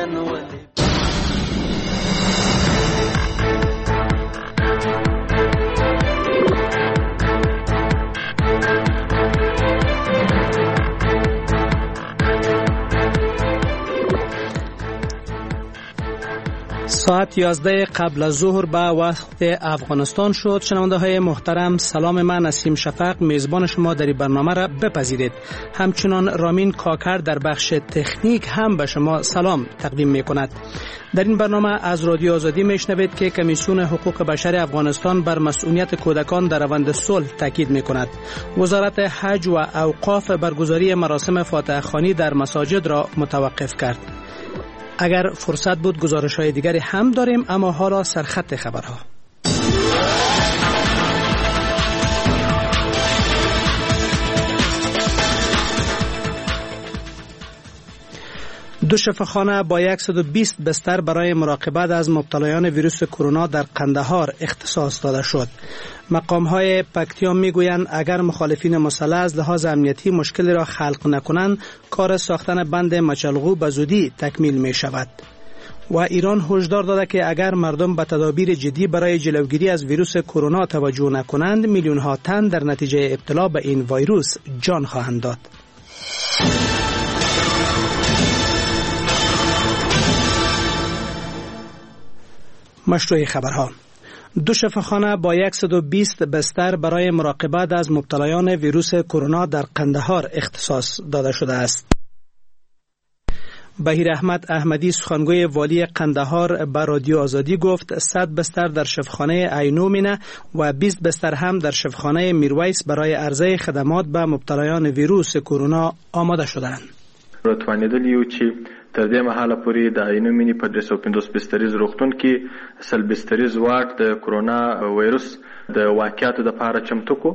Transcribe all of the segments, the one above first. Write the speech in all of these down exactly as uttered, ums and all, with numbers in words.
نن ولې ساعت یازده قبل از ظهر به وقت افغانستان شد. شنونده های محترم، سلام، من نسیم شفق میزبان شما در این برنامه را بپذیرید. همچنان رامین کاکر در بخش تکنیک هم به شما سلام تقدیم می کند. در این برنامه از رادیو آزادی میشنوید که کمیسیون حقوق بشر افغانستان بر مسئولیت کودکان در روند صلح تاکید می کند. وزارت حج و اوقاف برگزاری مراسم فاتحه خوانی در مساجد را متوقف کرد. اگر فرصت بود گزارش های دیگری هم داریم، اما حالا سرخط خبرها. دو شفاخانه با صد و بیست بستر برای مراقبت از مبتلایان ویروس کرونا در قندهار اختصاص داده شد. مقام‌های پکتیا میگویند اگر مخالفین مسلح از لحاظ امنیتی مشکلی را خلق نکنند، کار ساختن بند مچلغو به زودی تکمیل می شود. و ایران هشدار داده که اگر مردم به تدابیر جدی برای جلوگیری از ویروس کرونا توجه نکنند، میلیون ها تن در نتیجه ابتلا به این ویروس جان خواهند داد. مشروع خبرها. دو شفاخانه با صد و بیست بستر برای مراقبت از مبتلایان ویروس کرونا در قندهار اختصاص داده شده است. بهیر احمد احمدی سخنگوی والی قندهار به رادیو آزادی گفت صد بستر در شفاخانه عینومینه و بیست بستر هم در شفاخانه میرویس برای عرضه خدمات به مبتلایان ویروس کرونا آماده شدند. توانیدلیو چې تر دې مهاله پورې د عینومینې په درې سوه پنځوس بستریز روغتون کې سل بستریز واټ د کرونا ویروس د واقعیاتو دپاره چمتو کو.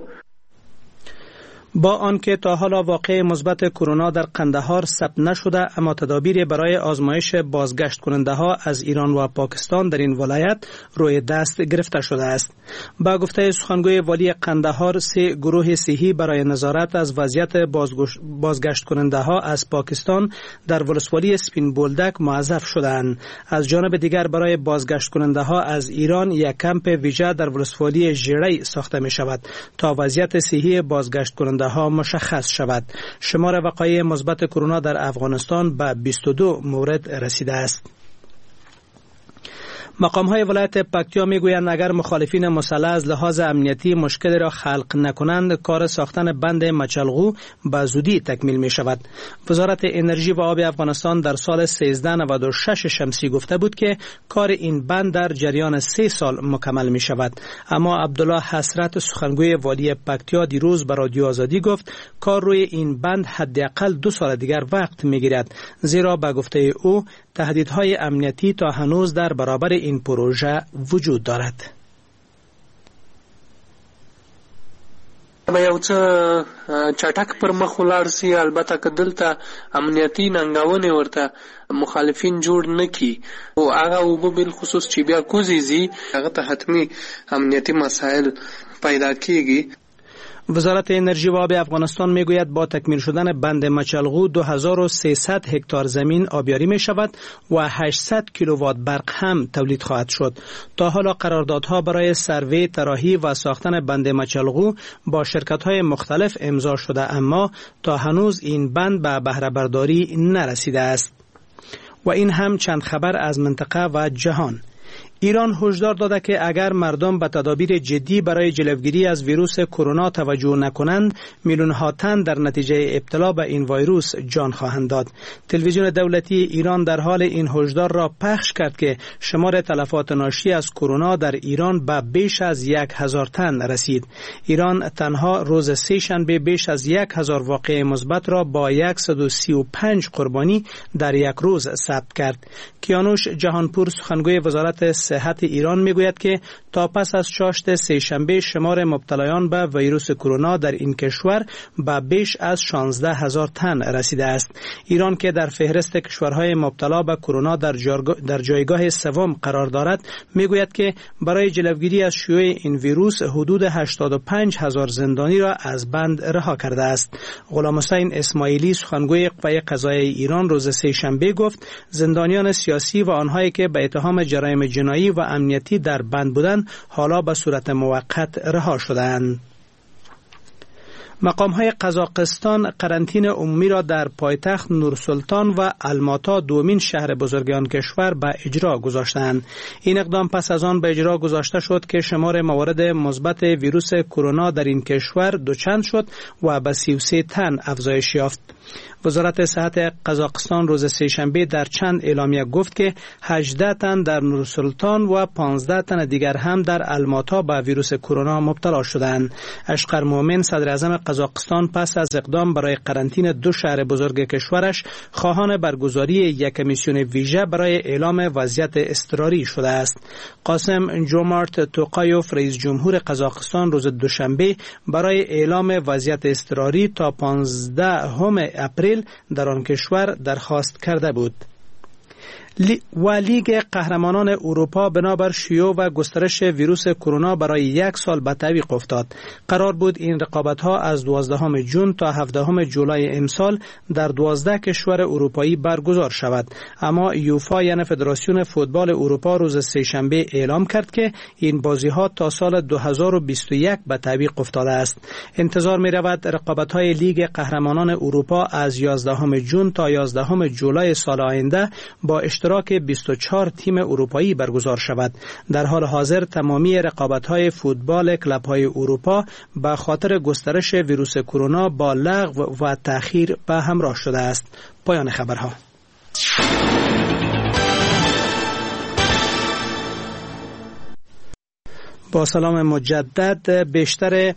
با آنکه تا حالا واقع مثبت کرونا در قندهار ثبت نشده، اما تدابیر برای آزمایش بازگشت کننده ها از ایران و پاکستان در این ولایت روی دست گرفته شده است. با گفته سخنگوی والی قندهار، سه گروه صحی برای نظارت از وضعیت بازگشت کننده ها از پاکستان در ولسوالی سپین بولدک موظف شدند. از جانب دیگر برای بازگشت کننده ها از ایران یک کمپ ویژه در ولسوالی ژیړی ساخته می شود تا وضعیت صحی بازگشت کننده ها مشخص شود. شمار وقایع مثبت کرونا در افغانستان به بیست و دو مورد رسیده است. مقام های ولایت پکتیا میگویند اگر مخالفین مسلح از لحاظ امنیتی مشکلی را خلق نکنند، کار ساختن بند مچلغو به زودی تکمیل می شود. وزارت انرژی و آب افغانستان در سال سیزده نود و شش شمسی گفته بود که کار این بند در جریان سه سال مکمل می شود. اما عبدالله حسرت سخنگوی والی پکتیا دیروز به رادیو آزادی گفت کار روی این بند حداقل دو سال دیگر وقت می گیرد، زیرا به گفته او تهدیدهای امنیتی تا هنوز در برابر این پروژه وجود دارد. به یو څه چټک پر مخ ولاړ سي، البته که دلته امنیتي ننګونې ورته مخالفین جوړ نه کي او هغه اوبه بالخصوص چې بیا کوزې ځي هغه ته حتمي امنیتي مسایل پیدا کیږي. وزارت انرژی و آب افغانستان میگوید با تکمیل شدن بند مچلغو دو هزار و سیصد هکتار زمین آبیاری می شود و هشتصد کیلووات برق هم تولید خواهد شد. تا حالا قراردادها برای سروی، طراحی و ساختن بند مچلغو با شرکت‌های مختلف امضا شده، اما تا هنوز این بند به بهره برداری نرسیده است. و این هم چند خبر از منطقه و جهان. ایران هشدار داده که اگر مردم به تدابیر جدی برای جلوگیری از ویروس کرونا توجه نکنند، میلیون ها تن در نتیجه ابتلا به این ویروس جان خواهند داد. تلویزیون دولتی ایران در حال این هشدار را پخش کرد که شمار تلفات ناشی از کرونا در ایران به بیش از یک هزار تن رسید. ایران تنها روز سه شنبه بیش از یک هزار واقعه مثبت را با صد و سی و پنج قربانی در یک روز ثبت کرد. کیانوش جهانپور سخنگوی وزارت صحت ایران میگوید که تا پس از چاشت سه‌شنبه شمار مبتلایان به ویروس کرونا در این کشور به بیش از شانزده هزار تن رسیده است. ایران که در فهرست کشورهای مبتلا به کرونا در, در جایگاه سوم قرار دارد میگوید که برای جلوگیری از شیوع این ویروس حدود هشتاد و پنج هزار زندانی را از بند رها کرده است. غلام حسین اسماعیلی سخنگوی قوه قضاییه ایران روز سه‌شنبه گفت زندانیان سیاسی و آنهایی که به اتهام جرایم جنایی و امنیتی در بند بودند حالا به صورت موقت رها شدند. مقام‌های قزاقستان قرنطینه عمومی را در پایتخت نورسلطان و الماتا دومین شهر بزرگ آن کشور به اجرا گذاشتند. این اقدام پس از آن به اجرا گذاشته شد که شمار موارد مثبت ویروس کرونا در این کشور دوچند شد و به سی و سه تن افزایش یافت. وزارت صحت قزاقستان روز سه‌شنبه در چند اعلامیه گفت که هجده تن در نورسلطان و پانزده تن دیگر هم در الماتا به ویروس کرونا مبتلا شدند. اشقر مومن صدر اعظم قزاقستان پس از اقدام برای قرنطینه دو شهر بزرگ کشورش خواهان برگزاری یک کمیسیون ویژه برای اعلام وضعیت اضطراری شده است. قاسم جومارت توقایوف رئیس جمهور قزاقستان روز دوشنبه برای اعلام وضعیت اضطراری تا پانزدهم اپریل در آن کشور درخواست کرده بود. لی و لیگ قهرمانان اروپا بنابر شیوع و گسترش ویروس کرونا برای یک سال به تعویق افتاد. قرار بود این رقابت‌ها از دوازدهم ژوئن تا هفدهم جولای امسال در دوازده کشور اروپایی برگزار شود، اما یوفا یعنی فدراسیون فوتبال اروپا روز سه‌شنبه اعلام کرد که این بازی‌ها تا سال دو هزار و بیست و یک به تعویق افتاده است. انتظار می‌رود رقابت‌های لیگ قهرمانان اروپا از یازدهم ژوئن تا یازدهم جولای سال آینده با اشتراک بیست و چهار تیم اروپایی برگزار شود. در حال حاضر تمامی رقابت‌های فوتبال کلب‌های اروپا به خاطر گسترش ویروس کرونا با لغو و تأخیر به همراه شده است. پایان خبرها. با سلام مجدد. بیشتر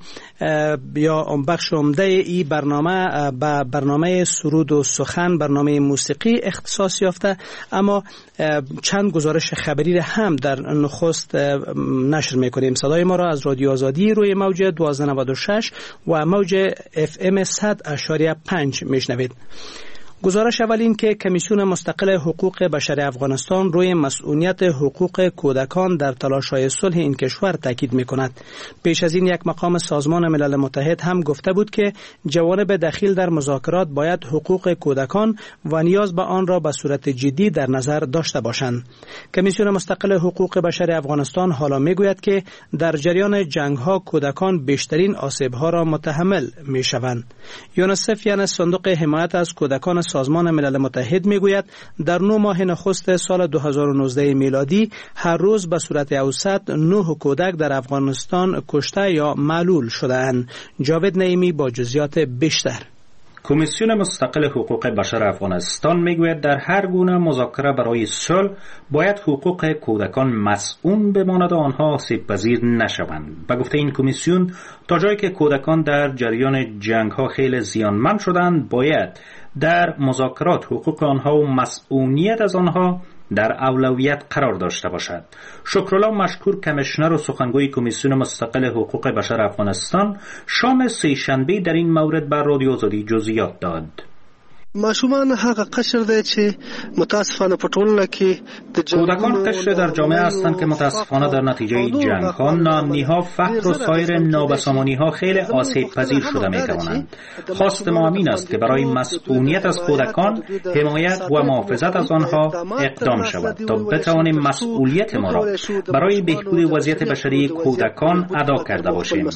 یا بخش عمده ای برنامه به برنامه سرود و سخن، برنامه موسیقی اختصاص یافته، اما چند گزارش خبری هم در نخست نشر میکنیم. صدای ما را از رادیو آزادی روی موج دوازده نود و شش و موج اف ام صد اشاری پنج میشنوید. گزارش اول این که کمیسیون مستقل حقوق بشر افغانستان روی مسئولیت حقوق کودکان در تلاش‌های صلح این کشور تاکید می‌کند. پیش از این یک مقام سازمان ملل متحد هم گفته بود که جوانب دخیل در مذاکرات باید حقوق کودکان و نیاز به آن را به صورت جدی در نظر داشته باشند. کمیسیون مستقل حقوق بشر افغانستان حالا می‌گوید که در جریان جنگ‌ها کودکان بیشترین آسیب‌ها را متحمل می‌شوند. یونیسف یعنی صندوق حمایت از کودکان سازمان ملل متحد میگوید در نه ماه نخست سال دو هزار و نوزده میلادی هر روز به صورت اوسط نه کودک در افغانستان کشته یا معلول شده‌اند. جاوید نعیمی با جزئیات بیشتر. کمیسیون مستقل حقوق بشر افغانستان میگوید در هر گونه مذاکره برای صلح باید حقوق کودکان مسئول بماند و آنها آسیب‌پذیر نشوند. به گفته این کمیسیون تا جایی که کودکان در جریان جنگ‌ها خیلی زیانمند شدند باید در مذاکرات حقوق آنها و مسئولیت از آنها در اولویت قرار داشته باشد. شکرالله مشکور کمیشنر و سخنگوی کمیسیون مستقل حقوق بشر افغانستان شام سه‌شنبه در این مورد بر رادیو آزادی جزئیات داد. ماشومان هغه قشر دی چې متاسفانه په ټولنه کې د کودکان قشر در جامعه هستند که متاسفانه در نتیجه جنگ‌ها، ناامنی‌ها، فقر و سایر نابسامانی‌ها خیلی آسیب پذیر شده می‌توانند. خواست ما این است که برای مسئولیت از کودکان، حمایت و محافظت از آنها اقدام شود تا بتوانیم مسئولیت ما را برای بهبود وضعیت بشری کودکان ادا کرده باشیم.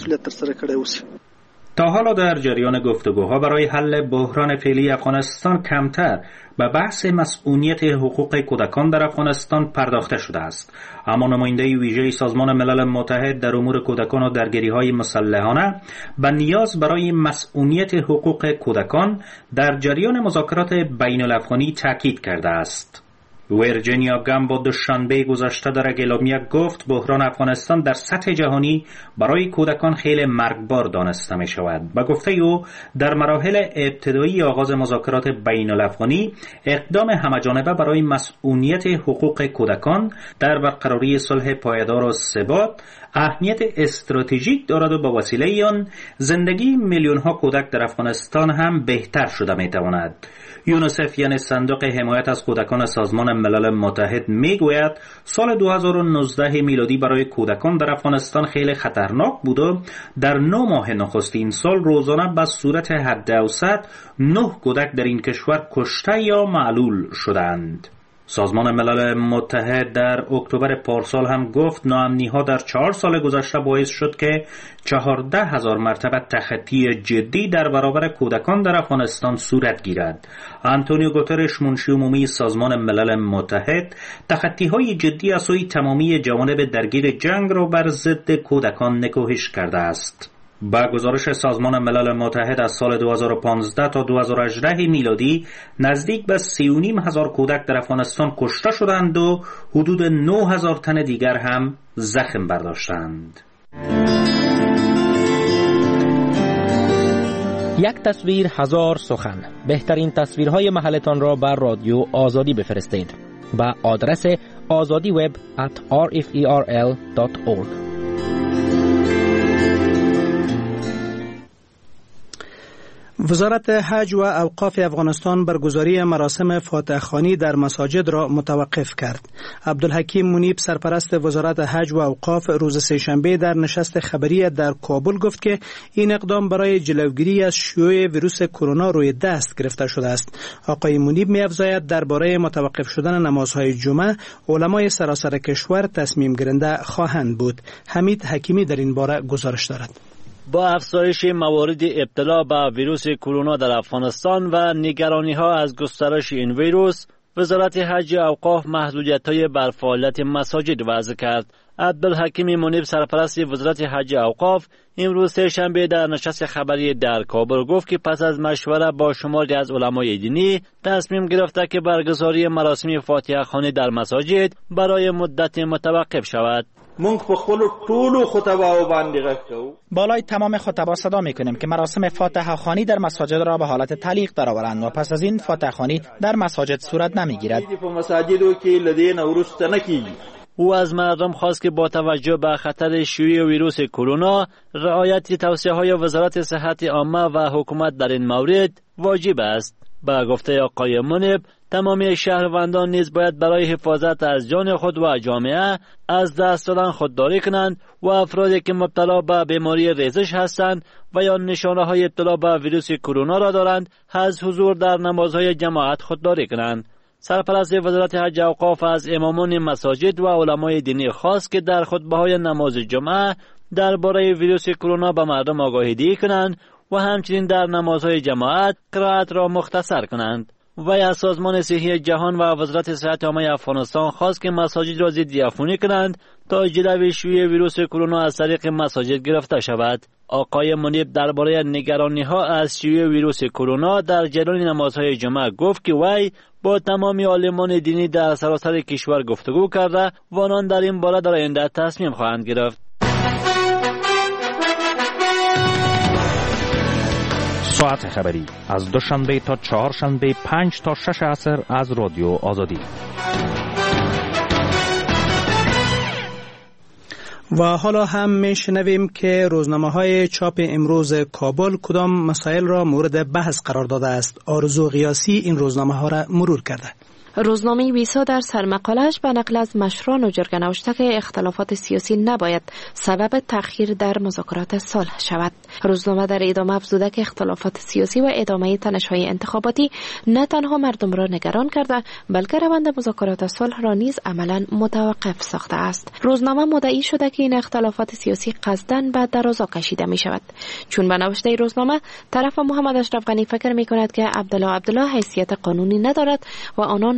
تا حالا در جریان گفتگوها برای حل بحران فعلی افغانستان کمتر به بحث مسئولیت حقوق کودکان در افغانستان پرداخته شده است، اما نماینده ویژه سازمان ملل متحد در امور کودکان و درگیری‌های مسلحانه به نیاز برای مسئولیت حقوق کودکان در جریان مذاکرات بین الافغانی تاکید کرده است. ویرجینیا گامبو دوشنبه گذشته در اگلومیا گفت بحران افغانستان در سطح جهانی برای کودکان خیلی مرگبار دانسته می شود. با گفته او در مراحل ابتدایی آغاز مذاکرات بین الافغانی اقدام همه‌جانبه برای مسئولیت حقوق کودکان در برقراری صلح پایدار و ثبات اهمیت استراتژیک دارد و با وسیله آن زندگی میلیون ها کودک در افغانستان هم بهتر شده می تواند. یونیسف یعنی صندوق حمایت از کودکان سازمان ملل متحد میگوید سال دو هزار و نوزده میلادی برای کودکان در افغانستان خیلی خطرناک بود و در نه ماه نخستین سال روزانه به صورت حد اوسط نه کودک در این کشور کشته یا معلول شدند. سازمان ملل متحد در اکتبر پارسال هم گفت ناامنی‌ها در چهار سال گذشته باعث شد که چهارده هزار مرتبه تخطی جدی در برابر کودکان در افغانستان صورت گیرد. آنتونیو گوترش منشی عمومی سازمان ملل متحد تخطی‌های جدی از سوی تمامی جوانب درگیر جنگ را بر ضد کودکان نکوهش کرده است. با گزارش سازمان ملل متحد از سال دو هزار و پانزده تا دو هزار و هجده میلادی نزدیک به سی و نیم هزار کودک در افغانستان کشته شدند و حدود نه هزار تن دیگر هم زخم برداشتند. یک تصویر هزار سخن. بهترین تصویرهای محلتان را بر رادیو آزادی بفرستید با آدرس آزادی وب ات آر اف ای آر ال دات اورگ. وزارت حج و اوقاف افغانستان برگزاری مراسم فاتح خوانی در مساجد را متوقف کرد. عبدالحکیم منیب سرپرست وزارت حج و اوقاف روز سه‌شنبه در نشست خبری در کابل گفت که این اقدام برای جلوگیری از شیوع ویروس کرونا روی دست گرفته شده است. آقای منیب می‌افزاید درباره متوقف شدن نمازهای جمعه علمای سراسر کشور تصمیم گیرنده خواهند بود. حمید حکیمی در این باره گزارش دارد. با افزایش موارد ابتلا به ویروس کرونا در افغانستان و نگرانی ها از گسترش این ویروس، وزارت حج و اوقاف محدودیت‌های بر فعالیت مساجد وضع کرد. عبدالحکیم منیب سرپرست وزارت حج و اوقاف امروز سه‌شنبه در نشست خبری در کابل گفت که پس از مشوره با شماری از علمای دینی تصمیم گرفته که برگزاری مراسم فاتحه خوانی در مساجد برای مدت متوقف شود. مونږ په خپل ټولو خطباو باندې غږ کوو. بالای تمام خطبا صدا میکنیم که مراسم فاتحه خوانی در مساجد را به حالت تعلیق درآورند و پس از این فاتحه خوانی در مساجد صورت نمیگیرد. په مساجدو کې لدین ورسته نکیږي. او از مردم خواست که با توجه به خطر شیوع ویروس کرونا رعایت توصیه‌های وزارت صحت عامه و حکومت در این مورد واجب است. با گفته آقای منیب تمامی شهروندان نیز باید برای حفاظت از جان خود و جامعه از دست دادن خودداری کنند و افرادی که مبتلا به بیماری ریزش هستند و یا نشانه های ابتلا به ویروس کرونا را دارند از حضور در نمازهای جماعت خودداری کنند. سرپرست وزارت حج و اوقاف از امامان مساجد و علمای دینی خواست که در خطبه‌های نماز جمعه درباره ویروس کرونا به مردم آگاهی دهی کنند و همچنین در نمازهای جماعت قرائت را مختصر کنند. وی از سازمان صحی جهان و وزارت صحت عامه افغانستان خواست که مساجد را ضد عفونی کنند تا جلوی شیوع ویروس کرونا از طریق مساجد گرفته شود. آقای منیب درباره نگرانی‌ها از شیوع ویروس کرونا در جریان نمازهای جمعه گفت که وی با تمامی عالمان دینی در سراسر کشور گفتگو کرده و آنان در این باره در آینده تصمیم خواهند گرفت. ساعت خبری از دوشنبه تا چهارشنبه پنج تا شش عصر از رادیو آزادی. و حالا هم میشنویم که روزنامه‌های چاپ امروز کابل کدام مسائل را مورد بحث قرار داده است. آرزو غیاسی این روزنامه‌ها را مرور کرده. روزنامه ویسا در سرمقاله‌اش به نقل از مشران و جرگه نوشته که اختلافات سیاسی نباید سبب تأخیر در مذاکرات صلح شود. روزنامه در ادامه افزوده که اختلافات سیاسی و ادامه تنش‌های انتخاباتی نه تنها مردم را نگران کرده بلکه روند مذاکرات صلح را نیز عملاً متوقف ساخته است. روزنامه مدعی شده که این اختلافات سیاسی قصداً به درازا کشیده می شود، چون به نوشته روزنامه طرف محمد اشرف غنی فکر می کند که عبدالله عبدالله حیثیت قانونی ندارد و آنان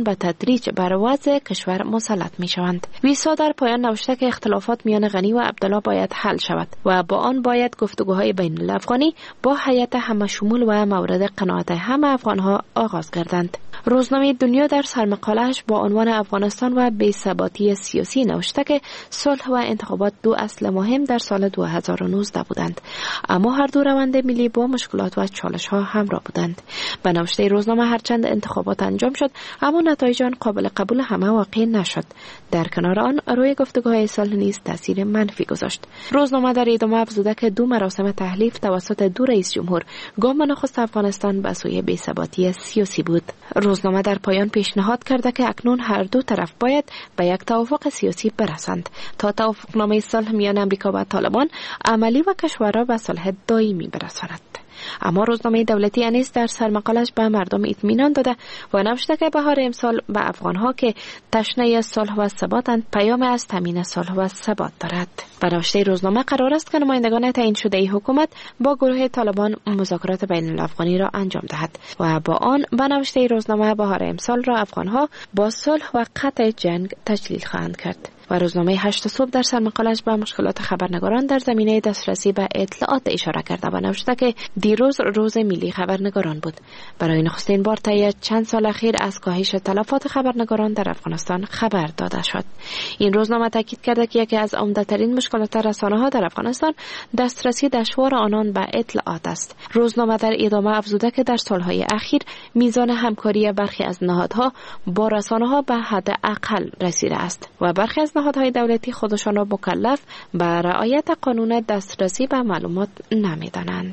به تدریج بر وضع کشور مسلط می شوند. ویسا در پایان نوشته که اختلافات میان غنی و عبدالله باید حل شود و با آن باید گفتگوهای بین الافغانی با هیئت همشمول و مورد قناعت همه افغانها آغاز گردند. روزنامه دنیا در سرمقاله‌اش با عنوان افغانستان و بی‌ثباتی سیاسی نوشته که صلح و انتخابات دو اصل مهم در سال دو هزار و نوزده بودند، اما هر دو روند ملی با مشکلات و چالش‌ها همراه بودند. به نوشته روزنامه هرچند انتخابات انجام شد، اما نتایج آن قابل قبول همه واقع نشد. در کنار آن روی گفتگوهای صلح نیز تاثیر منفی گذاشت. روزنامه در ادامه افزوده که دو مراسم تحلیف توسط دو رئیس جمهور گام نخست افغانستان به سوی بی‌ثباتی سیاسی بود. روزنامه در پایان پیشنهاد کرده که اکنون هر دو طرف باید به یک توافق سیاسی برسند تا توافقنامه صلح میان امریکا و طالبان عملی و کشور را به صلح دائمی برساند. اما روزنامه دولتی انیس در سرمقالش به مردم اطمینان داده و نوشته که بهار امسال به افغانها که تشنه صلح و ثباتند پیام از تامین صلح و ثبات دارد. به نوشته روزنامه قرار است که نمایندگان تعیین شده ای حکومت با گروه طالبان مذاکرات بین الافغانی را انجام دهد و با آن به نوشته روزنامه بهار امسال را افغانها با صلح و قطع جنگ تجلیل خواهند کرد. و روزنامه هشت صبح در سرمقالش به مشکلات خبرنگاران در زمینه دسترسی به اطلاعات اشاره کرده و نوشته که دیروز روز ملی خبرنگاران بود. برای نخستین بار طی چند سال اخیر از کاهش تلفات خبرنگاران در افغانستان خبر داده شد. این روزنامه تاکید کرده که یکی از عمده‌ترین مشکلات رسانه‌ها در افغانستان دسترسی دشوار آنان به اطلاعات است. روزنامه در ادامه افزوده که در سالهای اخیر میزان همکاری برخی از نهادها با رسانه‌ها به حد اقل رسیده است و برخی از نهادهای دولتی خودشان را مکلف به رعایت قانون دسترسی به معلومات نمی‌دانند.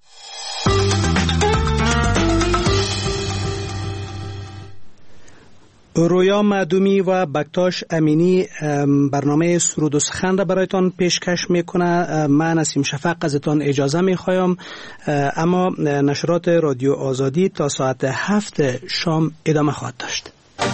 رویا معدومی و بکتاش امینی برنامه سرود و سخن را برایتان پیشکش میکنه. من نسیم شفق ازتان اجازه میخوایم، اما نشرات رادیو آزادی تا ساعت هفت شام ادامه خواهد داشت.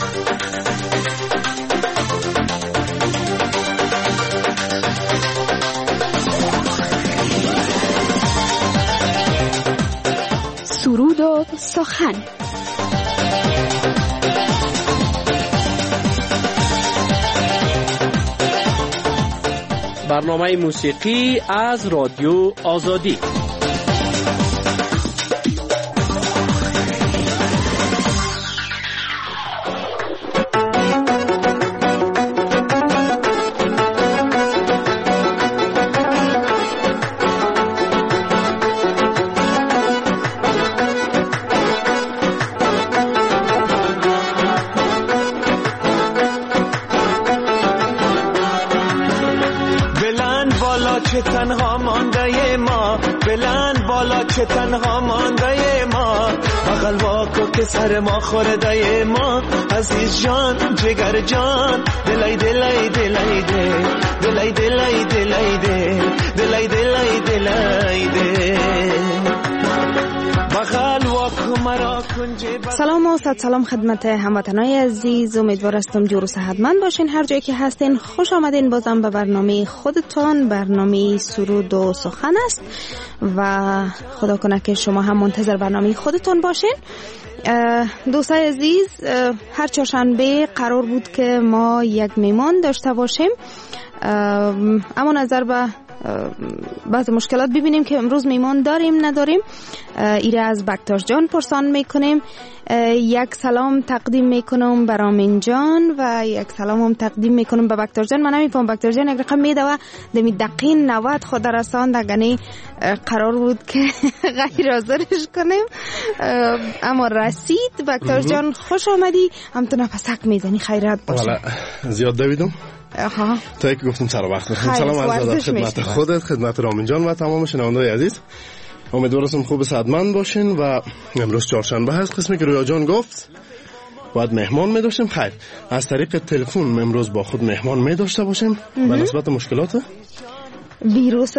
سرود و سخن. برنامه موسیقی از رادیو آزادی. تنها مانده ما بلند بالا که تنها مانده ما بغل واکو که سر ما خورده ما عزیز جان جگر جان دلای دلای دلای دل دلای دلای دلای دل دلای دلای دلای دل سلام و صد سلام خدمت هموطنای عزیز، امیدوار هستم جور و صحتمند باشین هر جایی که هستین. خوش آمدین بازم به برنامه خودتان، برنامه سرود و سخن است و خدا کنه که شما هم منتظر برنامه خودتان باشین. دوستای عزیز، هر چهارشنبه قرار بود که ما یک میمان داشته باشیم، اما نظر به بعض مشکلات ببینیم که امروز میمان داریم نداریم. ایره از بکتاش جان پرسان میکنیم. یک سلام تقدیم میکنم به رامین جان و یک سلام هم تقدیم میکنم به بکتاش جان. من نمیفهم بکتاش جان یک رقم میده و دمی دقیق نود خود رسان دگنی قرار بود که غیر حاضرش کنیم، اما رسید. بکتاش جان خوش آمدی، هم تو نفسک میزنی، خیرت باشه. والا زیاد دویدم. آها تا یک گفتم سر وقت بخیر. سلام عرض ادب خدمت خودت، خدمت رامین جان و تمام شنوندگان عزیز. امیدوارم خوب صحتمند باشین و امروز چهارشنبه هست، قسمی که رویا جان گفت باید مهمان می داشتیم. خیر، از طریق تلفن امروز با خود مهمان می داشته باشیم به نسبت مشکلات ویروس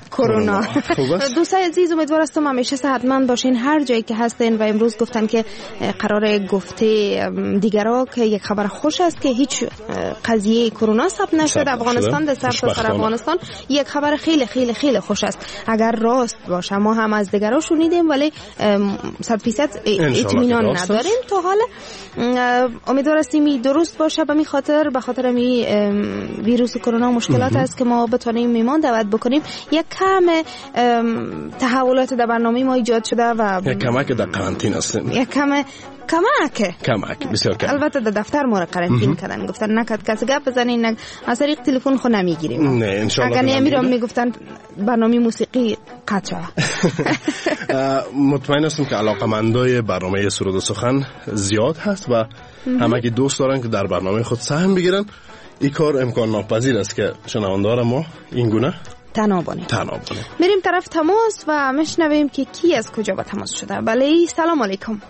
کرونا. دوستای عزیز امیدوار هستم همیشه صحتمند باشین هر جایی که هستین و امروز گفتن که قرار گفته دیگرها که یک خبر خوش است که هیچ قضیه کرونا ثبت نشده افغانستان در سر تا سر افغانستان. یک خبر خیلی خیلی خیلی خوش است اگر راست باشه. ما هم از دیگرها شنیدیم ولی صد فیصد اطمینان نداریم تا حالا. امیدوار هستیم درست باشه به می خاطر به خاطر می ویروس کرونا مشکلات است که ما بتونیم میمان دعوت بکنیم. یک کم تحولات در برنامه ما ایجاد شده و یک کمک در قرنطینه هستیم. یک کم کمک کمک بسیار کم. البته در دفتر ما را قرنطینه کردن گفتن نکد کسی گپ بزنین از طریق تلفن خود نمیگیریم. نه ان شاء الله. اگر نمیرم میگفتن برنامه موسیقی قطع شود. مطمئن هستم که علاقمندای برنامه سرود و سخن زیاد هست و همه که دوست دارن که در برنامه خود سهم بگیرن. این کار امکان ناپذیر است که شنوندگان ما این گونه تنابانه تنابانه بریم طرف تماس و مشنویم که کی از کجا با تماس شده. بله سلام علیکم.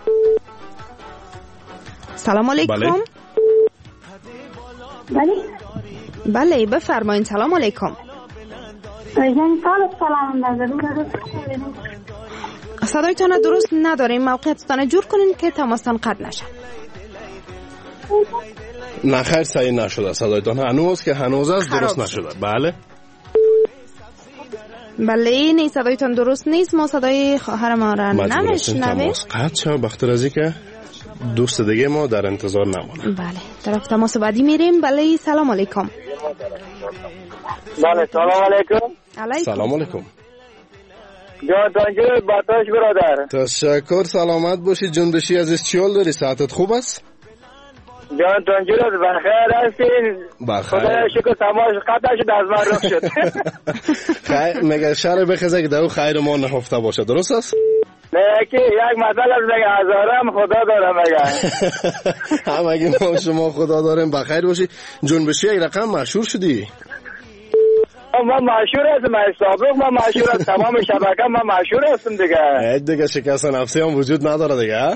سلام علیکم. بله بله بفرمایید. سلام علیکم. صدایتان درست نداریم. موقعیتتان جور کنین که تماستان قطع نشه. نه خیر صحیح نشده صدایتان هنوز که هنوز است درست نشده. بله بله نه صدایتان درست نیست. ما صدای خواهر ما را نمیشنویم. تماس قطع شد بخاطر از اینکه دوست دیگه ما در انتظار نمونه. بله طرف تماس بعدی میریم. بله سلام علیکم. بله سلام علیکم. علیکم سلام علیکم. جان تانجور باتاش برادر. تشکر سلامت باشی جنبشی عزیز. چیال داری صحتت خوب است؟ جان تانجور بخیر هستین؟ بخیر. خدای شکر تماش قطع شد از من رخ شد. خیر مگه شر بخزه که در خیر ما نهفته باشه درست است؟ نه که یک مثال از مگه هزارم خدا دارم مگه. هم اگه ما شما خدا دارم بخیر باشی. جنبشی یک رقم مشهور شدی. ما مشهور هستم از سابق ما مشهور هستم تمام شبکه ما مشهور هستم دیگه. دیگه شکست نفسی هم وجود نداره دیگه.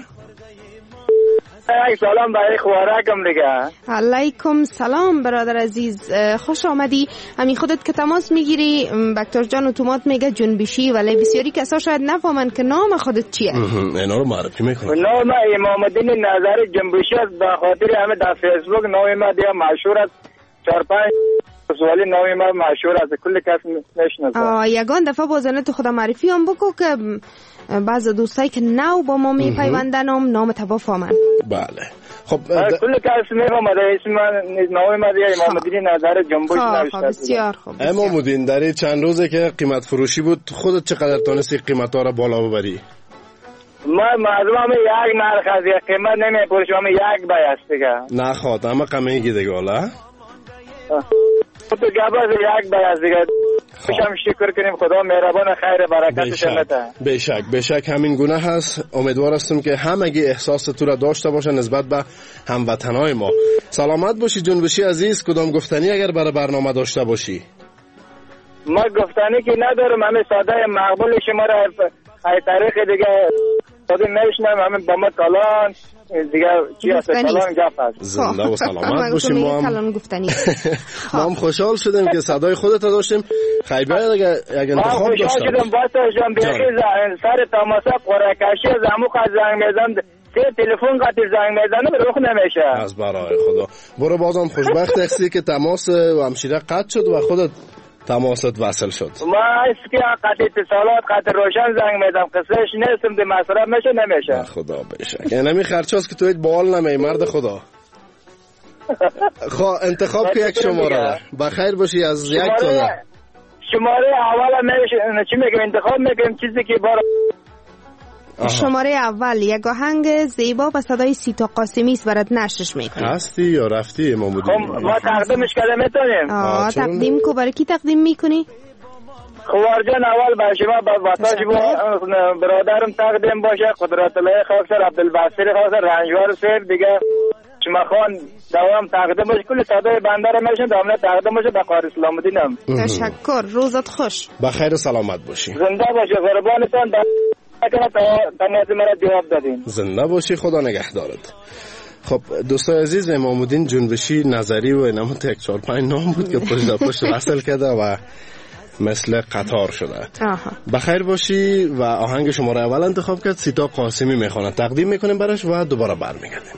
یک سلام برای خوارکم دیگه. علیکم سلام برادر عزیز خوش آمدی. همین خودت که تماس میگیری بکتر جان اتومات میگه جنبشی ولی بسیاری کسا شاید نفهمن که نام خودت چیه. اینا رو معرفی میکنم. نام امام الدین نظری جنبشی است به خاطر همه در فیسبوک نام ما دیگه مشهور است. چهار پنج سوالی نام ما مشهور است کل کس میشناسه. یگان دفعه بازنه تو خدا معرفی هم بکو که بعض دوستایی که نو با ما میپیوندن هم نام تبا فهمن. بله خب کل کس میفهمه اسم من نام ما دیگه امام الدین نظری جنبشی نوشته. بسیار خوب. امام الدین در چند روزه که قیمت فروشی بود خودت چقدر تونستی قیمتا رو بالا ببری؟ ما مردم هم یک نرخ از یک قیمت نمیپرشم هم یک بیست دیگه. نه خواهد اما قمه دیگه حالا تو گباز یک بیست دیگه. خوشم شکر کنیم خدا مهربان خیر برکتش بده. بشک بشک همین گونه هست. امیدوار هستم که همگی احساس تو را داشته باشن نسبت به هموطنای ما. سلامت باشی جنبشی عزیز. کدام گفتنی اگر برای برنامه داشته باشی؟ ما گفتنی که ندارم همه ساده مقبول شما را ای تاریخ دیگه خودی میشنم همه با ما کلان دیگه چی هست کلان گفت هست. زنده و سلامت باشیم. ما هم ما هم خوشحال شدیم که صدای خودت داشتیم. خیلی باید اگر انتخاب داشته خوشحال شدم باتاش جان بیخی سر تماسه قرعه‌کشی زموق از زنگ میزن سه تلفن قطع زنگ میزنه به رخ نمیشه. از برای خدا برو بازم خوشبخت هستی که تماس و همشیره قطع شد و خودت تماست وصل شد. ما است که قطع اتصالات قطع روشن زنگ میدم قصهش نیستم ده مصرف میشه نمیشه. خدا بشک یعنی می خرچاست که تو هیچ بال نمی مرد خدا. خب انتخاب که یک شماره بخیر باشی از یک تا شماره اول میشه چی میگم انتخاب میگم چیزی که بار شماره اول یک آهنگ زیبا و صدای سیتا قاسمی است برات نشرش میکنیم. هستی یا رفتی امام الدین؟ خب ما تقدیمش کردیم میتونیم. آه تقدیم کو برای کی تقدیم میکنی؟ خوار جان اول با شما با واتاش برادرم تقدیم باشه قدرت الله خاکسر عبدالباسط خاکسر رنجوار سیف دیگه شما خان دوام تقدیم باشه کل صدای بنده را میشن دوام تقدیم باشه به قاری اسلام الدینم. تشکر روزت خوش. بخیر و سلامت باشی. زنده باشه قربانتان. زنده باشی خدا نگهدارت. خب دوستای عزیز امام الدین جنبشی نظری و اینم یک چهار پنج نام بود که پشت پشت وصل کرده و مثل قطار شده. آها. بخیر باشی. و آهنگ شماره اول انتخاب کرد سیتا قاسمی میخونه، تقدیم میکنیم برش و دوباره برمیگردیم.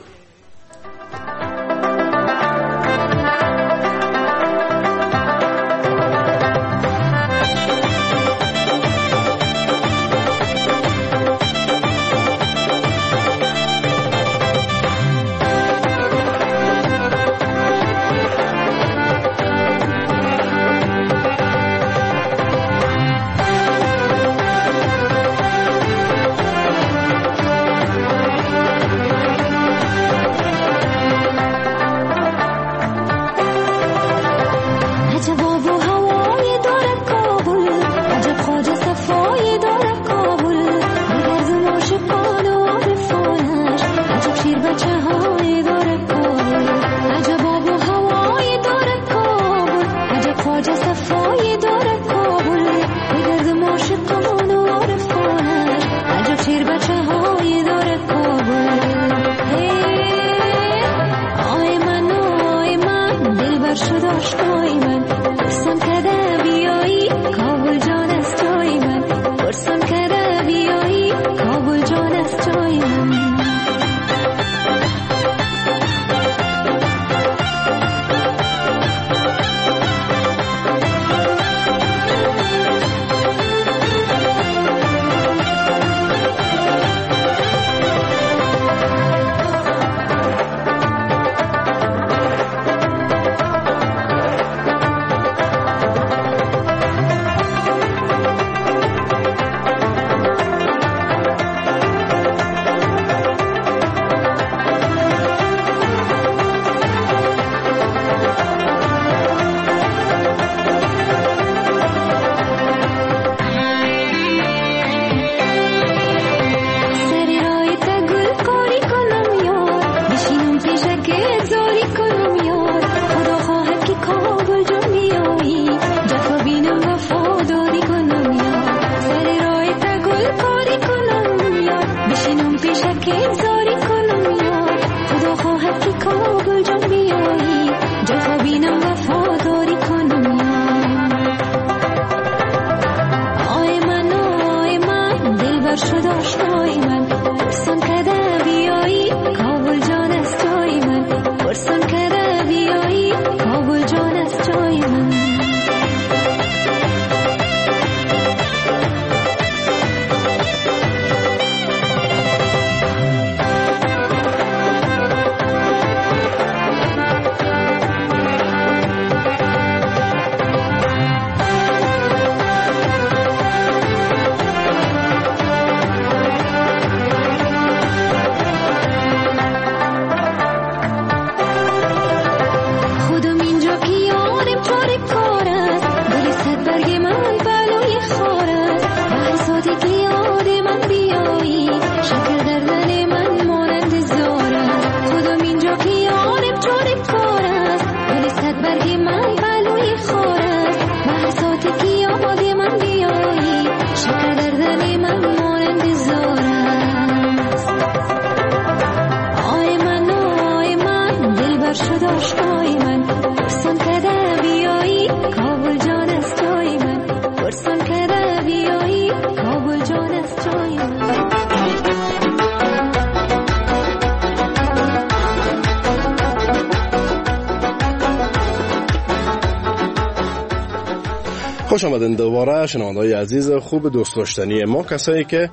خوش آمدین دوباره شنونده‌های عزیز خوب دوست داشتنی ما، کسایی که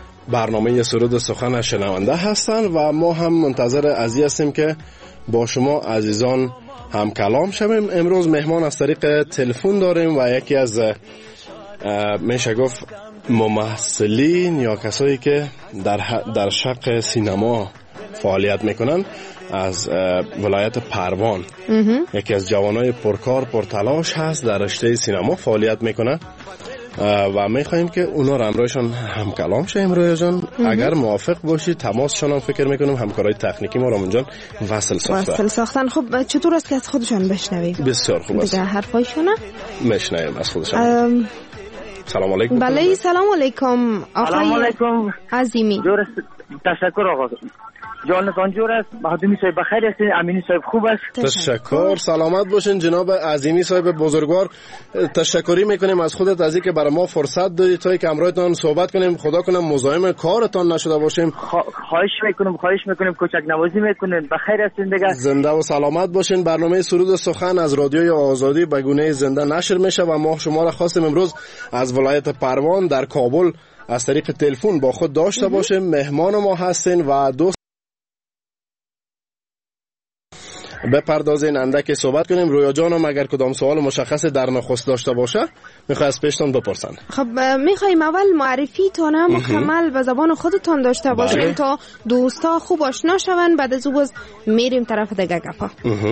برنامه سرود سخن شنونده هستن و ما هم منتظر ازی هستیم که با شما عزیزان هم کلام شویم. امروز مهمان از طریق تلفن داریم و یکی از میشه گفت ممثلین یا کسایی که در در شق سینما فعالیت میکنن از ولایت پروان، یکی از جوانای پرکار پرتلاش هست، در رشته سینما فعالیت میکنه و میخوایم که اونا رو امروزشون هم کلام شیم. رویا جان اگر موافق باشی تماسشون هم فکر میکنم همکارای تکنیکی ما رامون جان وصل ساختن وصل ساختن خب چطور است که از خودشون بشنویم؟ بسیار خوب است دیگه حرفایشون میشنویم از خودشون. ام... سلام علیکم. بله سلام علیکم آقای سلام علیکم عظیمی. درست تشکر آقا جانتان جور است. بهادمی صاحب بخیر هستین؟ امینی صاحب خوب است؟ تشکر. سلامت باشین جناب عظیمی صاحب بزرگوار. تشکری میکنیم از خودت از اینکه برای ما فرصت دادید تا که همراهتان صحبت کنیم. خدا کنه مزاحم کارتان نشده باشیم. خواهش میکنم خواهش میکنم کوچک نوازی میکنین. بخیر هستین دیگه؟ زنده و سلامت باشین. برنامه سرود و سخن از رادیوی آزادی به گونه زنده نشر میشه و ما شما را خواستیم امروز از ولایت پروان در کابل از طریق تلفن با خود داشته باشیم. مهمان ما هستین و دوست بپردازین اندک صحبت کنیم. رویا جانم اگر کدام سوال مشخص در نخست داشته باشه میخوای از پیشتان بپرسن. خب میخوایم اول معرفی تانه مکمل به زبان خودتان داشته باشیم بله. تا دوستا خوب آشنا شون. بعد از او میریم طرف دیگه گپا.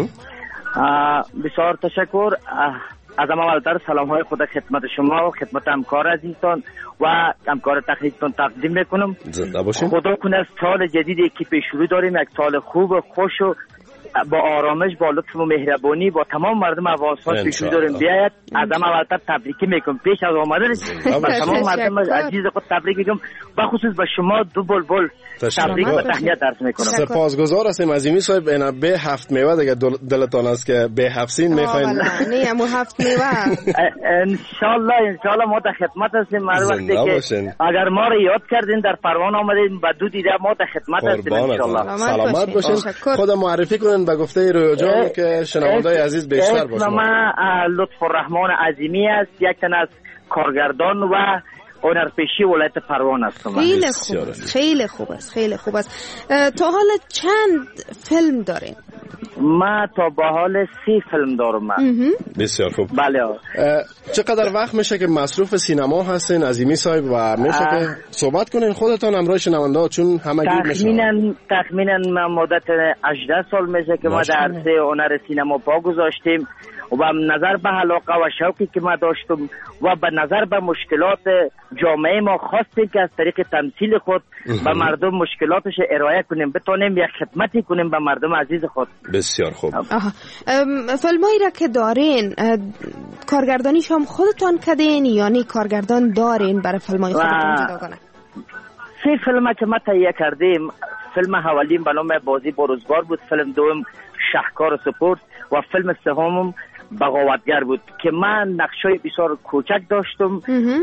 بسیار تشکر. از اولتر سلام های خود خدمت شما و خدمت همکار عزیزتان و همکار تخریجتان تقدیم میکنم. زنده باشین. خدا کنه سال جدیدی که پیش رو داریم یک سال خوب و خوش و با آرامش با لطف و مهربانی با تمام مردم افغانستان پیش رو داریم بیاید. از اولتر تبریکی میکنم پیش از آمدن با تمام مردم عزیز خود تبریک میگم و خصوص با شما دو بلبل تبریک و تهنیت عرض میکنم. سپاسگزار هستیم عظیمی صاحب. اینا به هفت میوه دیگه دلتان است که به هفتین میخواین. نه مو هفت میوه ان شاء الله ان شاء الله ما در خدمت هستیم. هر وقتی که اگر ما رو یاد کردین در پروان آمدین با دو دیده ما در خدمت هستیم ان شاء الله. سلامت باشین. خود معرفی کنین به گفته رویا جان که شنوندای عزیز بیشتر باشن. ما لطف الرحمن عظیمی است. یک تن از کارگردان و هنرپیشه ولایت پروان هستم. خیلی خوب است. خیلی خوب است. خیلی خوب است. تا حال چند فیلم دارین؟ ما تا به حال سی فیلم دارم. بسیار خوب. بله. چقدر وقت میشه که مصروف سینما هستین عظیمی صاحب و میشه که صحبت کنین خودتان همراه شنونده چون همه گیر میشن؟ تخمینا تخمینا ما مدت هجده سال میشه که ما در عرصه هنر سینما پا گذاشتیم و به نظر به علاقه و شوقی که ما داشتم و به نظر به مشکلات جامعه ما خواستیم که از طریق تمثیل خود به مردم مشکلاتش ارائه کنیم، بتونیم یک خدمتی کنیم به مردم عزیز خود. بسیار خوب. فیلمایی را که دارین کارگردانیش هم خودتان کردین یعنی کارگردان دارین برای فیلمای خودتان جداگانه؟ سه فیلم که ما تهیه کردیم، فیلم اولیم به نام بازی با روزگار بود، فیلم دوم شهکار سپورت و فیلم سومم بغاوتگر بود که من نقشای بسیار کوچک داشتم.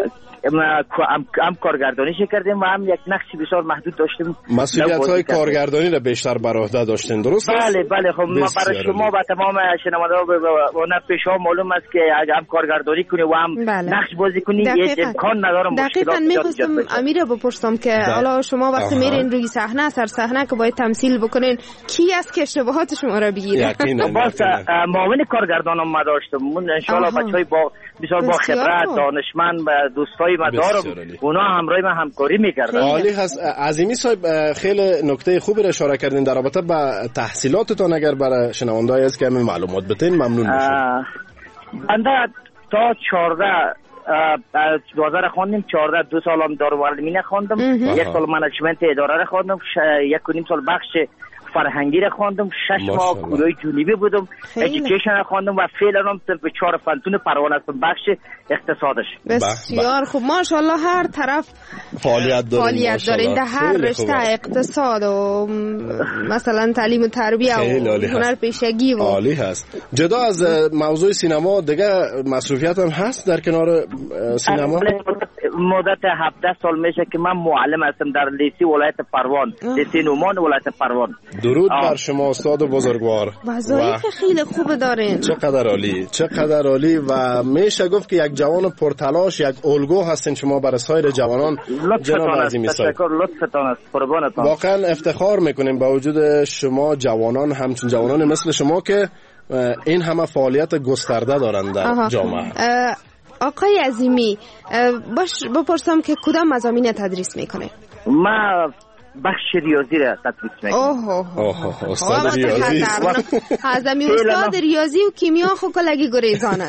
هم, هم کارگردانیش کردیم و هم یک نقش بسیار محدود داشتیم. مسئولیت‌های کارگردانی را بیشتر بر عهده داشتین درست است؟ بله بله. خب ما برای شما و تمام شنونده‌ها و هنرپیشه‌ها معلوم است که اگه هم کارگردانی کنی و هم بله. نقش بازی کنی هیچ امکان ندارم. دقیقاً می‌خواستم امیر بپرسم که حالا شما وقتی میرین روی صحنه سر صحنه که باید تمثیل بکنین کی است که اشتباهات شما را بگیره؟ یقینا. باز معاون کارگردانم ما داشتم. من ان شاء الله بچهای با بسیار با خبرت دانشمند و دوستای ما دارم. اونا همراه ما همکاری می‌کردن. عالی هست. عظیمی صاحب خیلی نکته خوبی را اشاره کردین در رابطه با تحصیلاتتون. اگر برای شنونده‌های از که همین معلومات بدین ممنون میشم. بنده تا چهارده دوازده خواندم، چهارده دو سالم دارومعلمینه خواندم، یک سال منیجمنت اداره را خواندم، یک و نیم سال بخش فرهنگی را خواندم، شش ماه کورهای جنوبی بودم، ادویکیشن را خواندم و فعلا هم به چهار فنتون پروانه هستم بخش اقتصادش. بسیار خوب. ماشاءالله هر طرف فعالیت دارین. فعالیت دارین در هر رشته، اقتصاد و مثلا تعلیم و تربیه و هنرپیشگی و عالی هست. جدا از موضوع سینما دیگه مسئولیت هم هست در کنار سینما؟ مدت هفده سال میشه که من معلم هستم در لیسی ولایت پروان، لیسی نومان ولایت پروان. درود بر شما استاد بزرگوار. وظایف خیلی خوب دارین. چقدر عالی، چقدر عالی و میشه گفت که یک جوان پرتلاش، یک الگو هستین شما برای سایر جوانان. جناب عظیمی صاحب تشکر، لطفتان است، قربانتان. واقعا افتخار میکنیم با وجود شما جوانان، همچون جوانان مثل شما که این همه فعالیت گسترده دارند در جامعه. آقای عظیمی باش بپرسم که کدام مضامین تدریس میکنه؟ ما بخش ریاضی را تدریس میکنم. اوه اوه استاد ریاضی. عظیمی استاد ریاضی و کیمیا خو کلگی گریزانه.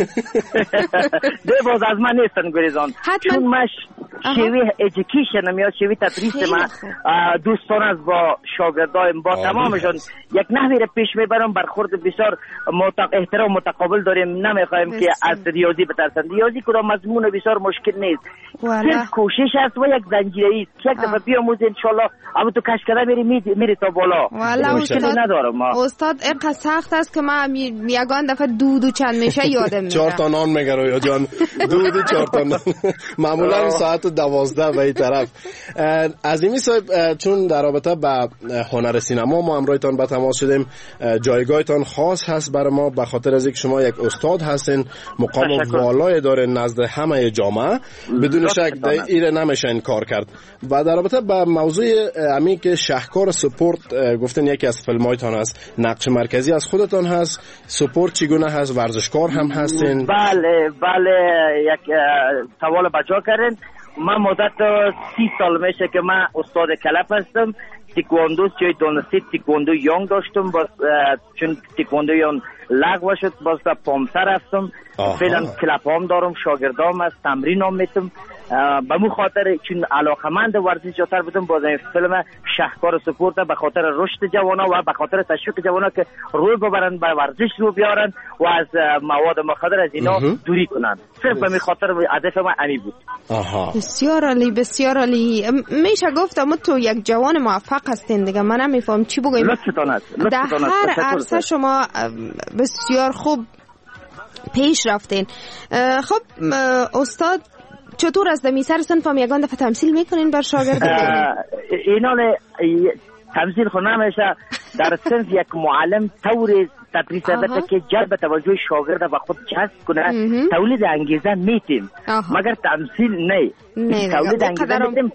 ده باز از من نیستن گریزان. چون مش شیوی ایژوکیشن یا شیوی تدریس ما دوستان از با شاگردایم با تمامشون یک نحوی را پیش میبرم، برخورد بسیار احترام متقابل داریم، نمیخوایم که از ریاضی بترسن. ریاضی کدام مضمون بسیار مشکل نیست، صرف کوشش است و یک زنجیره است. یک دفعه بیاموزید ان شاء الله اما تو کشکده میری میری تا بالا والا مشکلی ندارم. استاد اینقدر سخت است که من یگان دفعه دو دو چند میشه یادم میره. چهار تا نان میگه رویا جان، دو دو چهار تا نان معمولا ساعت دوازده به این طرف. عظیمی صاحب، چون در رابطه با هنر سینما ما همراهتان به تماس شدیم، جایگاهتان خاص هست برای ما به خاطر از اینکه شما یک استاد هستین، مقام والای دارین نزد همه جامعه، بدون شک این نمیشه انکار کرد. و در رابطه با موضوع امی که شهکار سپورت گفتن یکی از فیلمایتان هست، نقش مرکزی از خودتان هست، سپورت چگونه هست، ورزشکار هم هستین؟ بله بله، یک سوال بجا کردین. من مدت سی سال میشه که من استاد کلپ هستم. تیکواندو چه دونستی تیکواندو یونگ داشتم، باز چون تیکواندو یون لغو شد باز در پامسر رفتم. فعلا کلپ هم دارم، شاگردام هست، تمرین هم میتم. به مو خاطر چون علاقمند ورزش جاتر بودم، باز این فیلم شهکار سپورت به خاطر رشد جوانا و به خاطر تشویق جوانا که روی ببرن، به ورزش رو بیارن و از مواد مخدر از اینا دوری کنن. صرف به خاطر هدف من امی بود. آها، بسیار عالی بسیار عالی. میشه گفتم تو یک جوان موفق هستین دیگه. من نمیفهم چی بگم. لطفتان است. در هر عرصه شما بسیار خوب پیش رفتین. خب استاد، چطور از دمی سر صنف هم یگان دفعه تمثیل میکنین بر شاگرد؟ اینا تمثیل خو نمیشه. در صنف یک معلم طور تدریس بده که جلب توجه شاگرد به خود جذب کنه، تولید انگیزه میتیم، مگر تمثیل نه. تولید انگیزه میتیم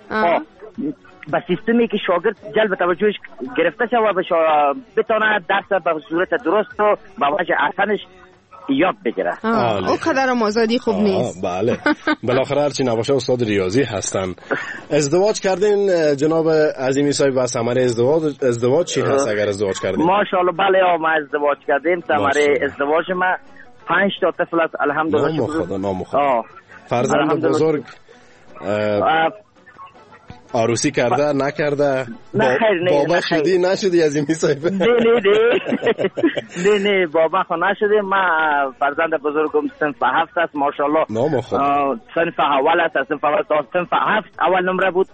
با سیستمی که شاگرد جلب توجهش گرفته شد و بتونه درس به صورت درست و با وجه احسنش یاد بگیره. او قدر آزادی خوب نیست. بله، بالاخره هرچی نباشه استاد ریاضی هستن. ازدواج کردین جناب عظیمی صاحب و ثمره ازدواج ازدواج چی هست اگر ازدواج کردین؟ ماشاءالله بله، ما ازدواج کردیم. ثمره ازدواج ما پنج تا طفل است الحمدلله. نام خدا نام خدا. فرزند بزرگ عروسی کرده نکرده؟ نه خیر نه. بابا شدی نشدی عظیمی صاحب؟ نه نه نه نه نه بابا خو نشده. من فرزند بزرگم صنف هفت است ماشاءالله. نام خدا. صنف اول است، صنف اول تا صنف هفت اول نمره بود.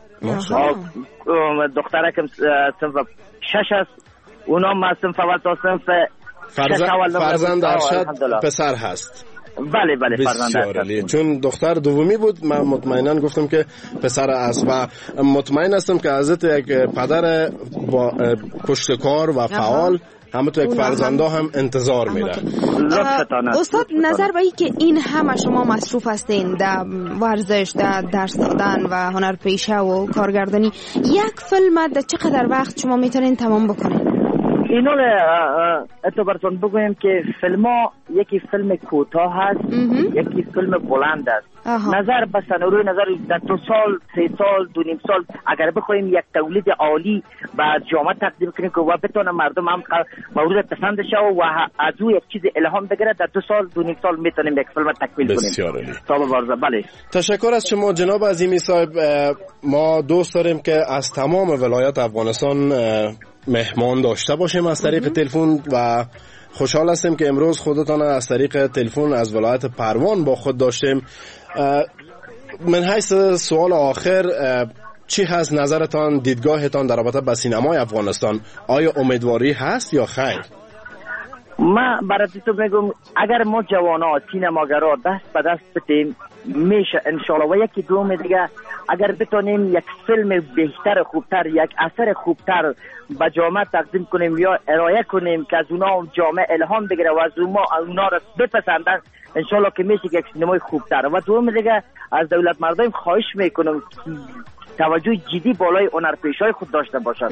دخترکم صنف شش است، اونم صنف اول تا صنف شش اول نمره. فرزند ارشد پسر هست. بله بله فرزند. چون دختر دومی بود من مطمئنا گفتم که پسر است و مطمئن هستم که حضرت یک پدر با پشتکار و فعال همه تو یک فرزنده هم انتظار میره. استاد، نظر به این که این همه شما مصروف هستین در ورزش، در درس دادن و هنرپیشه و کارگردانی، یک فیلم در چقدر وقت شما میتونین تمام بکنین؟ اینو اتو براتون بگویم که فیلم ها یکی فیلم کوتاه هست، یکی فیلم بلند است. نظر به سناریوی نظر در دو سال سه سال دو نیم سال اگر بخوایم یک تولید عالی به جامعه تقدیم کنیم که و بتونه مردم هم مورد پسند شه و از او یک چیز الهام بگیره، در دو سال دو نیم سال میتونیم یک فیلم تکمیل کنیم. بسیار عالی. بله. تشکر از شما جناب عظیمی صاحب. ما دوست داریم که از تمام ولایات افغانستان مهمان داشته باشیم از طریق تلفن و خوشحال هستیم که امروز خودتان از طریق تلفن از ولایت پروان با خود داشتیم. من حیث سوال آخر، چی هست نظرتان، دیدگاهتان در رابطه با سینمای افغانستان؟ آیا امیدواری هست یا خیر؟ ما برای تو میگم اگر ما جوانا سینماگرا دست به دست بتیم میشه انشالله. و یکی دوم دیگه اگر بتونیم یک فیلم بهتر خوبتر، یک اثر خوبتر به جامعه تقدیم کنیم یا ارائه کنیم که از اونا جامعه الهام بگیره و از اونا را بپسندن، انشالله که میشه یک سینمای خوبتر. و دوم دیگه از دولت مردم خواهش میکنم توجه جدی بالای هنرپیشه‌های خود داشته باشن،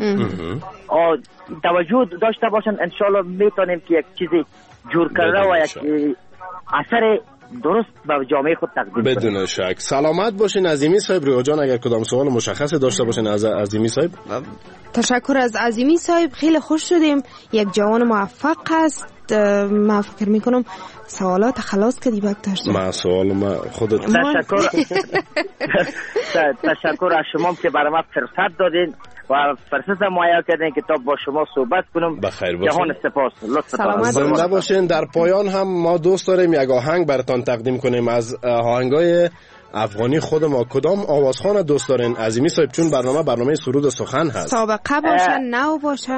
توجه داشته باشن، انشالله میتونیم که یک چیزی جور کرده و یک اثر درست به جامعه خود تقدیم کنیم. بدون شک. سلامت باشین عظیمی صاحب. رویا جان اگر کدام سوال مشخص داشته باشین از عظیمی صاحب. تشکر از عظیمی صاحب، خیلی خوش شدیم. یک جوان موفق است. ما فکر میکنم سوالات خلاص کردی بکتر شد. ما سوال ما خودت. تشکر تشکر از شما که برای ما فرصت دادین و فرصت مهیا کردین که تا با شما صحبت کنم. بخیر باشین. جهان سپاس. لطفا زنده باشین. در پایان هم ما دوست داریم یک آهنگ براتون تقدیم کنیم از آهنگای افغانی خود ما کدام آوازخوان دوست دارین عظیمی صاحب؟ چون برنامه برنامه سرود و سخن هست. سابقه باشه نو باشه.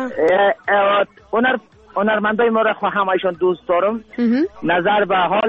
هنر هنرمندای ما را خواهم ایشان دوست دارم. نظر به حال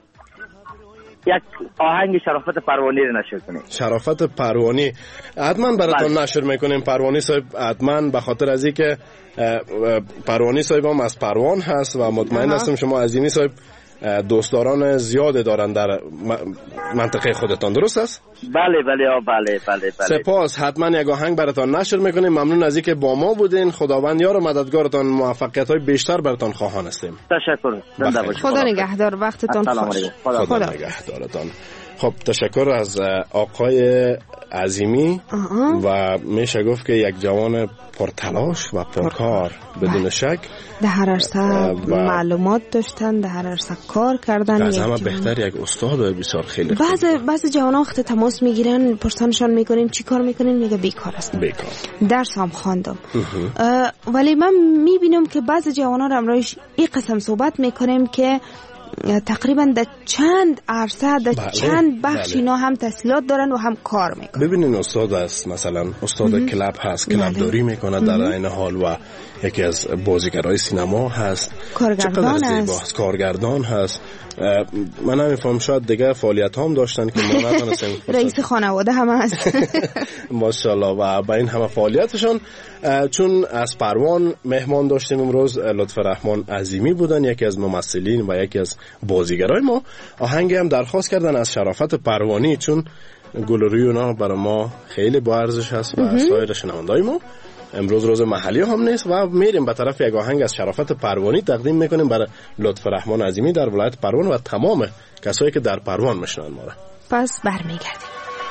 یک آهنگ شرافت پروانی رو نشر کنیم. شرافت پروانی حتما براتون نشر میکنیم پروانی صاحب، حتما به خاطر از اینکه پروانی صاحب هم از پروان هست و مطمئن هستم شما عظیمی صاحب دوستداران زیاده دارن در منطقه خودتان، درست است؟ بله بله بله بله بله. سپاس، حتما یک آهنگ براتون نشر میکنیم. ممنون از اینکه با ما بودین. خداوند یار و مددگارتان، موفقیت های بیشتر براتون خواهان هستیم. تشکر. زنده باشید. خدا نگهدار، وقتتون خوش. خدا, خدا نگهدارتان. خب تشکر از آقای عظیمی و میشه گفت که یک جوان پرتلاش و پرکار بدون شک. در هر عرصه معلومات داشتن، در هر عرصه کار کردن. از همه بهتر یک استاد بسیار خیلی خوب. بعضی بعضی جوان وقت تماس میگیرن پرسانشان میکنیم چی کار میکنین، میگه بیکار هستم، بیکار درس هم خواندم. ولی من میبینم که بعضی جوانان هم روش این قسم صحبت میکنیم که تقریبا در چند عرصه در بله، چند بخش بله. اینا هم تحصیلات دارن و هم کار میکنن. ببینین استاد است، مثلا استاد مم. کلاب هست، کلاب بله. داری میکنه در این حال و یکی از بازیگرای سینما هست، کارگردان است، کارگردان هست. من نمیفهم شاید دیگه فعالیت هم داشتن که ما نتونستیم. رئیس خانواده هم هست ماشاءالله. و با این همه فعالیتشون، چون از پروان مهمان داشتیم امروز، لطف رحمان عظیمی بودن، یکی از ممثلین و یکی از بازیگرای ما. آهنگی هم درخواست کردن از شرافت پروانی، چون گلوری اونا برای ما خیلی با ارزش هست و سایر شنوندای ما. امروز روز محلی هم نیست و میریم به طرف یک آهنگ از شرافت پروانی تقدیم میکنیم برای لطف رحمان عظیمی در ولایت پروان و تمام کسایی که در پروان میشنن ما را. پس برمیگردیم.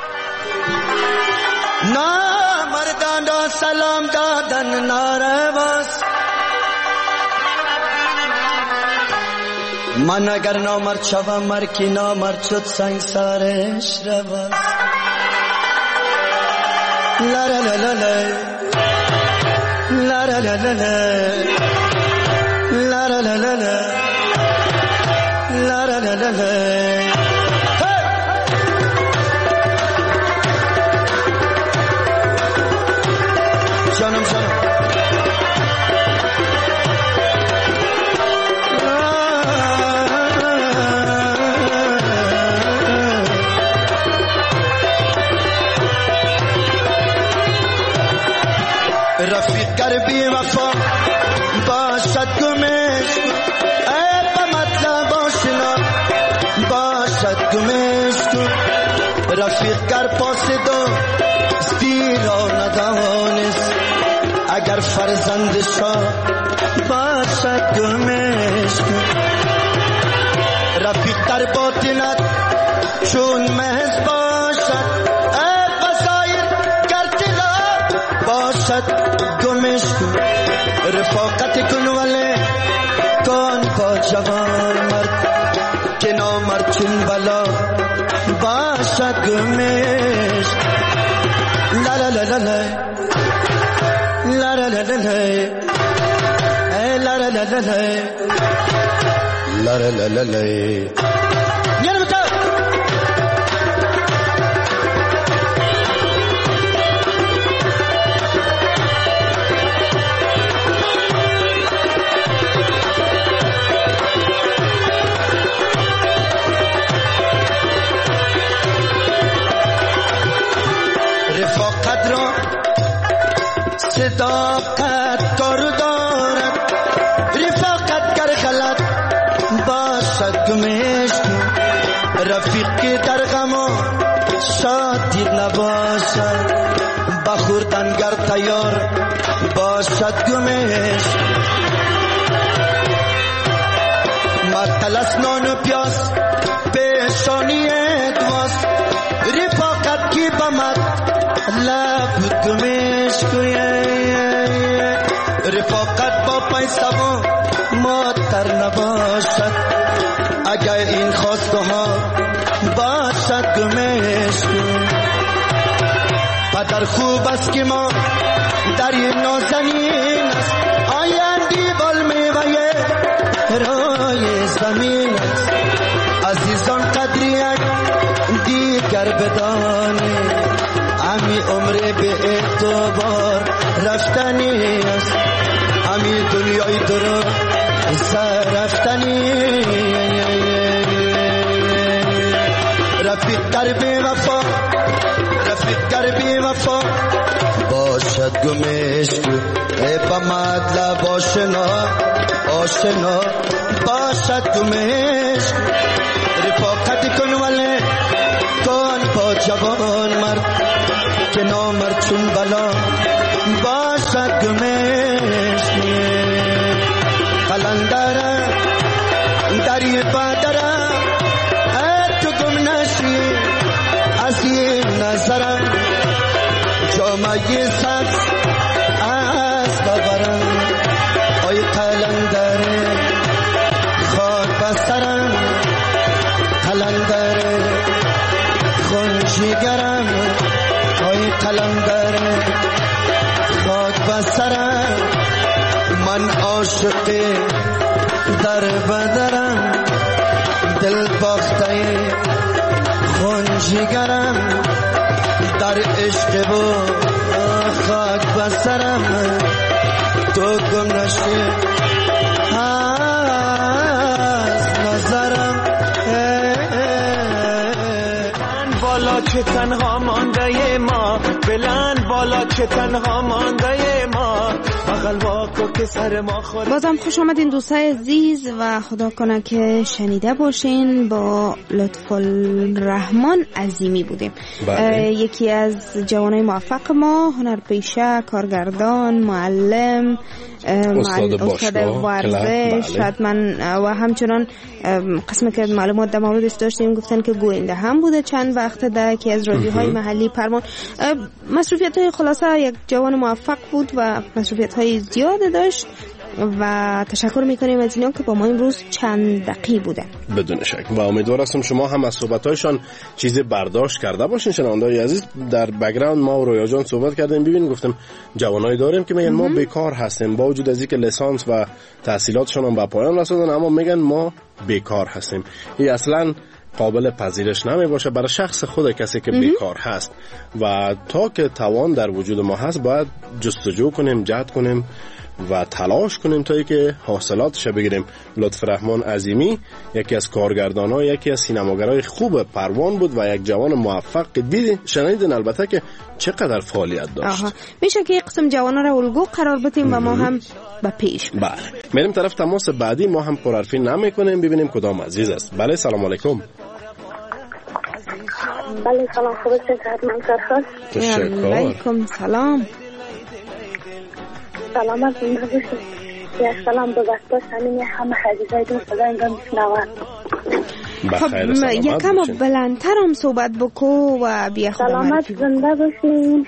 نامردان را سلام دادن نارواست، من اگر نامرد شوم مرکی نامرد شد سنگسارش رواست. لا لا لا لا لا La la la la la La la la la la La la la la la Hey! Canım canım رفیق گر بی وفا باشد گمش، ای با مطلب آشنا باشد گمش. رفیق گر پاس دو زیرا ندانست، اگر فرزند شاه باشد گمش. رفیق در باطنت چون محض باشد، ای بزایر گر تلا باشد گمش. رفاقت کن ولی کن با جوان مرد، که نامرد چون بلا باشد گمش. لا لا لا لا لا لا لا لا لا لا لا لا لا لا لا لا لا رفاقت را صداقت کار دارد، رفاقت گر غلط باشد گمش. رفیق که در غم و شادی نباشد، بخوردن گر تیار باشد گمش. معطل است نان و پیاز پیشانی دواست، رفاقت کی بمد لب گمش کویه. رفاقت با پیسه و مادر نباشد، اگر این خواسته ها باشد گمش. پدر خوب است که ما در این نازنین است، آیندی بال میوه رای زمین است. عزیزان قدری یک دید گر بدانی امی عمر به اعتبار رفتنی است، امی دنیای درو سر رفتنی. رفیق در بی وفا، رفیق در بی وفا باشد گمشت با مطلب آشنا، آشنا باشد گمشت. رفاقت کن ولی کن با جوان مرد که نامرد چون بلا باشد گمشت. قلندره دری بدره تو گم نشی از این نظرم، جامعه سبز از ببرم. آی قلندره خاک بسترم، قلندره خونجیگرم. آی قلندره خاک بسترم، من عاشق در بدرم، دل باخته خونجیگرم. در عشق و خاک بسترم، تو گم نشی از نظرم. بالا چه تنها مانده ما، بلند بالا چه تنها مانده ما. بازم خوش آمدین دوستای عزیز و خدا کنه که شنیده باشین. با لطف الرحمن عظیمی بودیم، یکی از جوانای موفق ما، هنرپیشه، کارگردان، معلم، استاد, استاد ورزش حتما و همچنان قسمی که معلومات در موردش داشتیم گفتن که گوینده هم بوده چند وقت در یکی از رادیوهای محلی پرمان. مصروفیت های خلاصه یک جوان موفق بود و مصروفیت های زیاده داشت و تشکر میکنیم از اینا که با ما امروز چند دقیقه بوده. بدون شک و امیدوار هستم شما هم از صحبت‌هایشان چیزی برداشت کرده باشین. شنونده‌های عزیز، در بک‌گراند ما و رویا جان صحبت کردیم. ببین گفتم جوانایی داریم که میگن ما بیکار هستیم، با وجود از اینکه لیسانس و تحصیلاتشون هم به پایان رسیدن، اما میگن ما بیکار هستیم. این اصلاً قابل پذیرش نمی باشه برای شخص خود کسی که بیکار هست و تا که توان در وجود ما هست باید جستجو کنیم، جهد کنیم و تلاش کنیم تا اینکه حاصلاتش بگیریم. لطف الرحمن عظیمی یکی از کارگردان‌ها، یکی از سینماگرای خوب پروان بود و یک جوان موفق. دیدین شنیدین البته که چقدر فعالیت داشت. آها. میشه که یک قسم جوانا را الگو قرار بدیم و ما هم به پیش. بله. میریم طرف تماس بعدی، ما هم پرحرفی نمی‌کنیم، ببینیم کدام عزیز است. بله سلام علیکم. بله سلام، خوب هستید من سرخاص؟ تشکر. علیکم سلام. سلامت زنده باشید. یا سلام به وقت همین همه عزیزایتون صدا انگام میشنوند. خب یکم بلندتر هم صحبت بکو و بیا خود سلامت زنده باشین.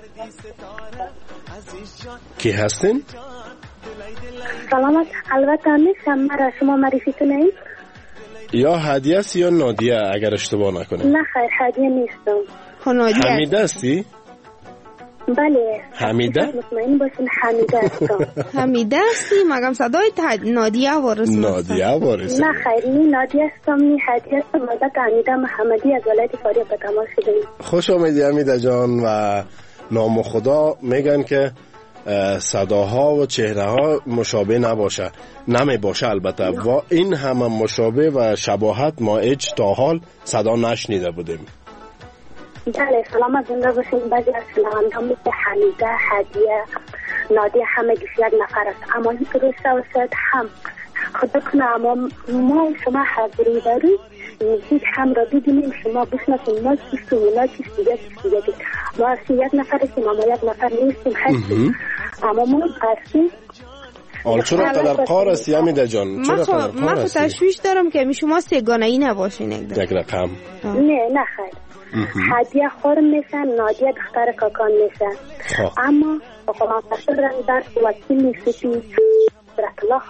کی هستین؟ سلامت البته نیستم، مرا شما معرفی کنید. یا هدیه است یا نادیه اگر اشتباه نکنم. نه خیر هدیه نیستم. حمیده هستی؟ بله. حمیده؟ مطمئن باشین حمیده هستم. حمیده هستی؟ مگم صدای نادیه وارث. نادیه وارث. نه خیر نی نادیه هستم، نی هدیه هستم. البته حمیده محمدی از ولایت فاریاب به تماس شدیم. خوش آمدی حمیده جان و نام خدا میگن که صداها و چهره ها مشابه نباشه، نمی باشه البته و این همه مشابه و شباهت ما هیچ تا حال صدا نشنیده بودیم. بله سلامت زنده باشین. بعضی از شنونده‌ها مثل حمیده، هدیه، نادیه همه یک نفر است، اما این درست است هم خدا کنه اما ما شما حاضری دارید هیچ هم را ببینیم شما بشناسیم ما چیست و اونا چیست دیگه چیست دیگه ما اصلا یک نفر هستیم اما یک نفر نیستیم هستیم اما ما هستیم. آل چرا قدر قار هستی حمیده جان؟ چرا قدر قار من خود تشویش دارم که شما سگانه ای نباشین یک رقم. نه نه خیر هدیه خورم میشن، نادیه دختر کاکان میشن، اما آقا من فصل رنگ در وکیل نیستی برات الله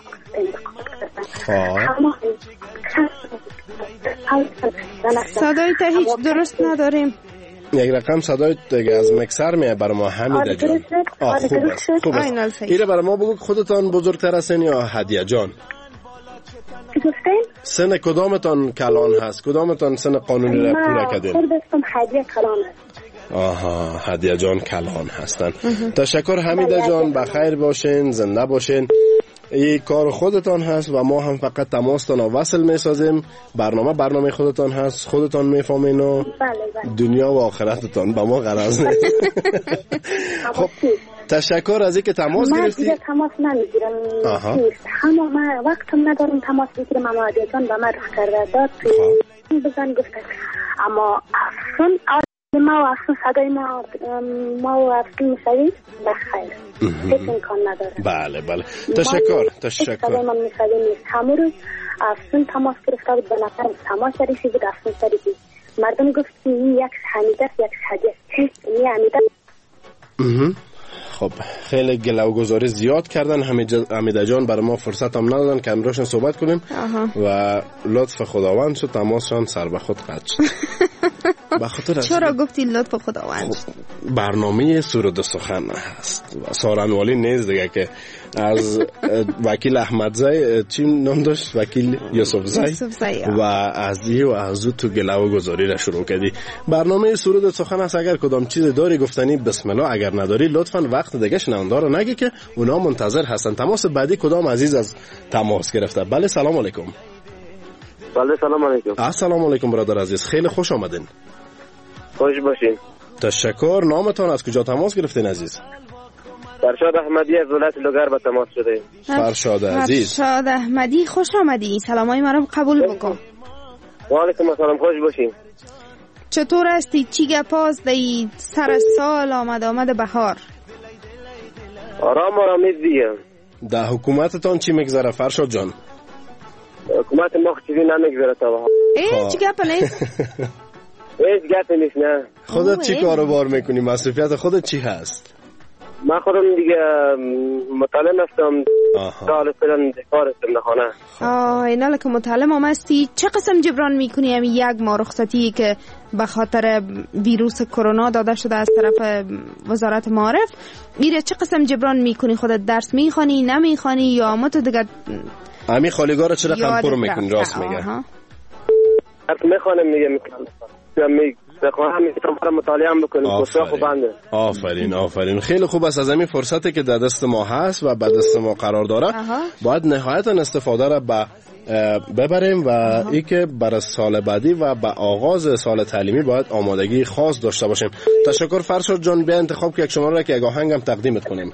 صدای تا هیچ درست نداریم. یک رقم صدای دیگه از مکسر میه برای ما حمیده جان. آه خوب است خوب است. ایره برای ما بگو خودتان بزرگتر هستین یا هدیه جان؟ چی گفتین؟ سن کدامتان کلان هست؟ کدامتان سن قانونی را پورا کردین؟ من خود دستم هدیه کلان هست. آها، هدیه جان کلان هستن. تشکر حمیده جان، بخیر باشین، زنده باشین. این کار خودتان هست و ما هم فقط تماستان و وصل میسازیم. برنامه برنامه خودتان هست، خودتان میفهمین و دنیا و آخرتتان به ما غرض نیست. خب تشکر از اینکه تماس گرفتی. من دیگه تماس نمیگیرم. همه من وقتم ندارم تماس بگیرم. اما عادی جان به من رخ کرده داد بزن گفته. اما اصلا ما و اصلا صدای ما ما و اصلا میشوید بخیر. هیچ امکان نداره. بله بله تشکر تشکر. صدای من میشوید نیست. همون روز اصلا تماس گرفته بود به نفر تماس شریفی بود اصلا شریفی. مردم گفت این یک حمیده است یک هدیه است. این حمیده. خب خیلی گلوگزاری زیاد کردن. حمیده جان برای ما فرصت هم ندادن که امروشن صحبت کنیم و لطف خداوند شد تماسشان سر به خود قطع شد. بخاطر چرا گفتی لطف خداوند؟ برنامه سرود سخن هست و سارنوالی نیست دیگه که از وکیل احمدزی چی نام داشت وکیل یوسف زی و از دی و از تو گلوگزاری را شروع کردی. برنامه سرود سخن هست. اگر کدام چیز داری گفتنی بسم الله، اگر نداری لطفاً وقت دیگه شنونده رو نگی که اونا منتظر هستن. تماس بعدی کدام عزیز از تماس گرفته؟ بله سلام علیکم. بله سلام علیکم. السلام علیکم برادر عزیز، خیلی خوش آمدین. خوش باشین. تشکر. نامتان از کجا تماس گرفتین عزیز؟ فرشاد احمدی از ولایت لوگر به تماس شده. فرشاد عزیز. فرشاد احمدی خوش آمدی. سلامای مرا قبول بکن. و علیکم السلام، خوش باشین. چطور هستی؟ چی گپاست دی سر سال آمد آمد بهار؟ آرام آرام دیگه. در حکومتتان چی میگذره فرشاد جان؟ حکومت ما چیزی نمیگذره تا بهار. ای چی گپ نیست؟ هیچ گپ نیست. نه خودت چی کاروبار میکنی؟ مصرفیت خودت چی هست؟ من خودم دیگه مطالعه هستم. سال فعلا کار هستم در خانه. آه اینا که مطالعه هم هستی. چه قسم جبران میکنی همین یک ماه رخصتی که به خاطر ویروس کرونا داده شده از طرف وزارت معارف؟ میره چه قسم جبران میکنی؟ خودت درس میخوانی نمیخوانی یا ما تو دیگه همین خالیگاه رو چرا رقم پرو میکنی؟ راست میگه. درس میخوانم میگه میگه بخواهم میتونم مطالعه هم بکنیم. آفرین. آفرین آفرین خیلی خوب است. از همین فرصتی که در دست ما هست و به دست ما قرار داره باید نهایتا استفاده را به ببریم و ای که برای سال بعدی و به آغاز سال تعلیمی باید آمادگی خاص داشته باشیم. تشکر فرشاد جان. بیا انتخاب که یک شماره را که یک آهنگ هم تقدیمت کنیم.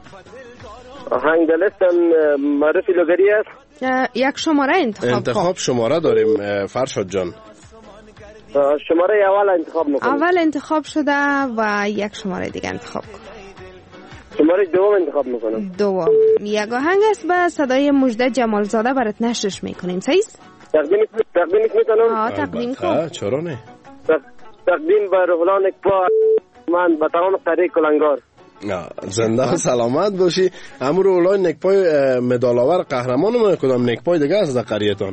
آهنگ دلستان معرفی لوگری است. یک شماره انتخاب انتخاب شماره داریم فرشاد جان. شماره اول انتخاب میکنم. اول انتخاب شده و یک شماره دیگه انتخاب کن. شماره دوم انتخاب میکنم. دوم یک آهنگ است به صدای مجده جمالزاده برات نشرش میکنیم. صحیح است؟ تقدیم تقدیم میکنم. ها تقدیم کن. چرا نه؟ تقدیم به روحلان اکبا من به تمام قریه کلنگار. زنده و سلامت باشی. امور روحلان نکپای مدالاور قهرمان کدام نکپای دیگه از قریه‌تان؟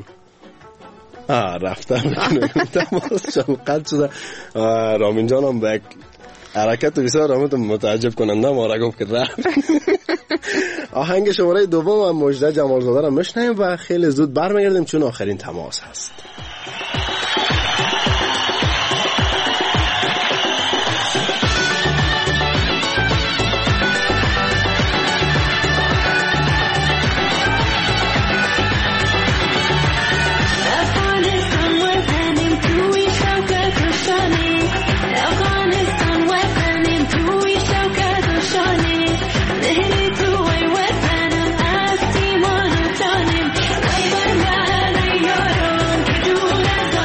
آه رفتم تماس شوقت شده. رامین جانم به یک حرکت بسیار رامت متعجب کننده ما را گفت که رفت. آهنگ شماره دوم هم مجده جمالزاده را میشنویم و خیلی زود برمیگردیم چون آخرین تماس هست. Thank you.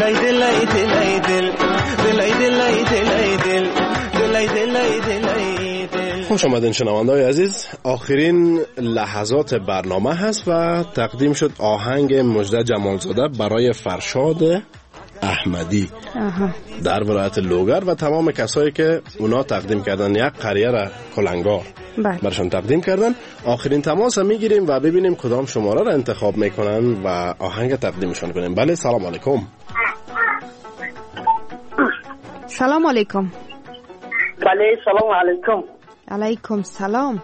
دلای دلای دلای دل دلای دلای دلای دل دلای دلای دلای دل. خوش آمدین شنونده‌های عزیز. آخرین لحظات برنامه هست و تقدیم شد آهنگ مژده جمالزاده برای فرشاد احمدی آها. در ولایت لوگر و تمام کسایی که اونا تقدیم کردن یک قریه را کلنگار برشان تقدیم کردن. آخرین تماس میگیریم و ببینیم کدام شماره را انتخاب میکنن و آهنگ تقدیمشان کنیم. بله سلام علیکم. سلام علیکم. بله سلام علیکم. علیکم سلام.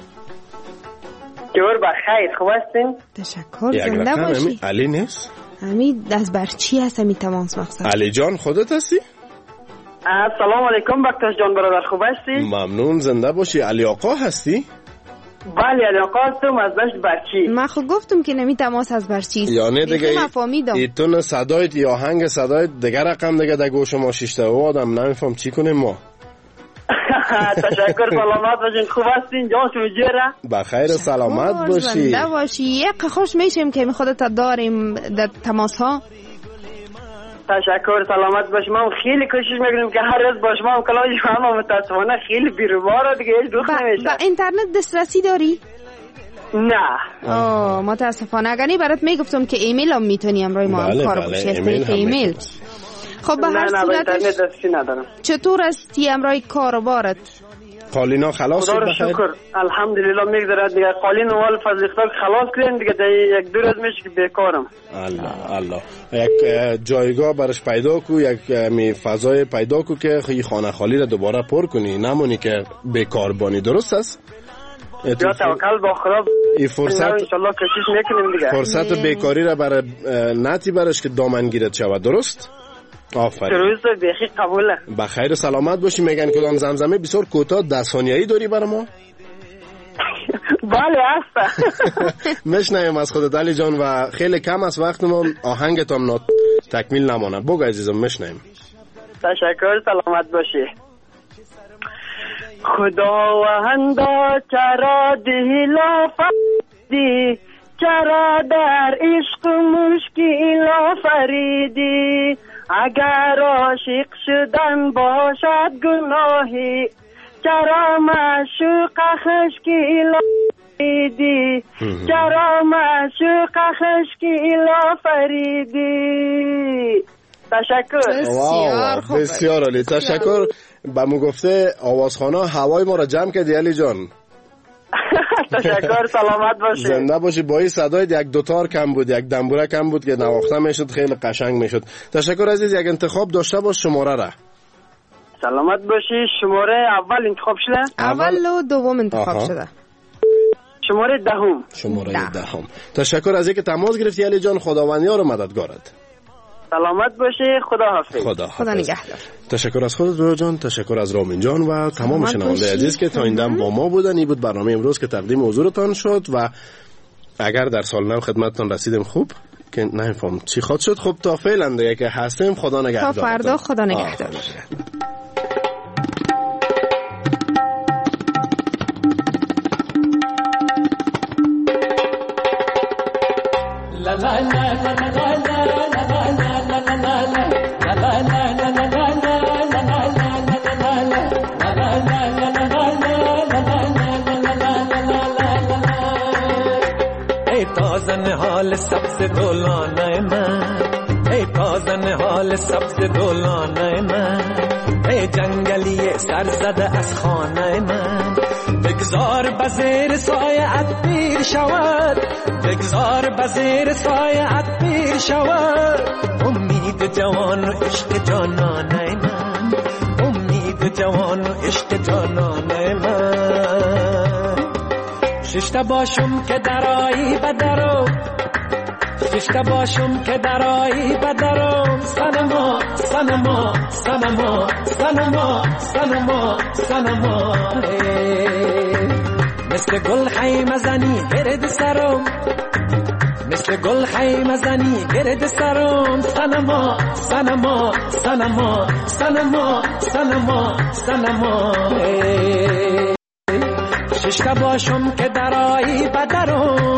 جور بخیر، خوب هستین؟ تشکر، زنده باشی. علی نیست؟ امی از برچی هست امی تماس مقصد. علی جان خودت هستی؟ سلام علیکم بکتاش جان برادر، خوب هستی؟ ممنون، زنده باشی. علی آقا هستی؟ بله علی آقا هستم از دشت برچی. من خود گفتم که نمی تماس از برچی است. یعنی دیگه ایتون صدایت یا آهنگ صدایت دیگه رقم دیگه در گوش ما شیشته و آدم نمیفهم چی کنیم ما. تشکر، سلامت باشین، خوب هستین؟ جان شما جیره؟ بخیر سلامت باشی. زنده باشی. یک خوش میشیم که می خودت داریم در تماس ها. تشکر، سلامت باشی. ما خیلی کوشش میکنیم که هر روز باش ما کلاوی شما متاسفانه خیلی بیروباره دیگه هیچ دوست نمیشه. با اینترنت دسترسی داری؟ نه. آه متاسفانه. اگه نی برات میگفتم که ایمیل هم میتونی امروی ما هم کار باشی از طریق ایمیل. خب به هر صورت چطور استی امروی کاروبارت؟ قالینا خلاص شد بخیر؟ شکر الحمدلله میگذره دیگه. قالین اول فضل خدا خلاص کردیم دیگه یک دو روز میشه که بیکارم. الله الله. یک جایگاه برش پیدا کو، یک می فضای پیدا کو که خی خانه خالی را دوباره پر کنی، نمونی که بیکار بانی. درست است؟ یا توکل با خدا. این فرصت ان شاء الله کوشش میکنیم دیگه. فرصت بیکاری را برای نتی برش که دامن گیرد شود. درست؟ آفرین. درست بخی قبوله. بخیر سلامت باشی. میگن کدام زمزمه بسیار کوتاه ده ثانیه‌ای داری برای ما؟ بله هست. مشنویم از خودت علی جان و خیلی کم از وقتمون آهنگت هم نات تکمیل نمانه. بگو عزیزم مشنویم. تشکر، سلامت باشی. خداوندا چرا دلا فریدی، چرا در عشق مشکل فریدی، اگر عاشق شدن باشد گناهی، چرا معشوق خشکی فریدی، چرا معشوق خشکی فریدی. تشکر. بسیار خوب. بسیار عالی. تشکر. با مو گفته آوازخانه هوای ما را جمع کردی علی جان. تشکر، سلامت باشی. زنده باشی. با این صدای یک دوتار کم بود، یک دنبوره کم بود که نواخته میشد، خیلی قشنگ میشد. تشکر عزیز. یک انتخاب داشته باش شماره را. سلامت باشی. شماره اول انتخاب شده؟ اول و دوم انتخاب آها. شده. شماره دهم. شماره ده. دهم. تشکر از اینکه تماس گرفتی علی جان. خداوند یار و مددگارت. سلامت باشی. خدا حافظ. خدا, خدا نگهدار. تشکر از خودت برو جان. تشکر از رامین جان و تمام شنونده عزیز که تا این دم با ما بودن. این بود برنامه امروز که تقدیم حضورتان شد و اگر در سال نو خدمتتان رسیدیم خوب که نمیفهم چی خود شد. خب تا فعلا دیگه که هستیم خدا نگهدار. تا فردا خدا نگهدار. لا لا لا لا حال سبز دولانه من، ای تازن حال سبز دولانه من، ای جنگلی سرزده از خانه من، بگذار بزیر سایه پیر شود، بگذار بزیر سایه پیر شود، امید جوان و عشق جانانه من، امید جوان و عشق جانانه من. ششته باشم که درایی بدرو، ششته باشم که درایی بدرو، سنما سنما سنما سنما سنما سنما، مثل گل خیمه زنی گرد سرم، مثل گل خیمه زنی گرد سرم، سنما سنما سنما سنما سنما سنما. ششته باشم که درایی بدرم،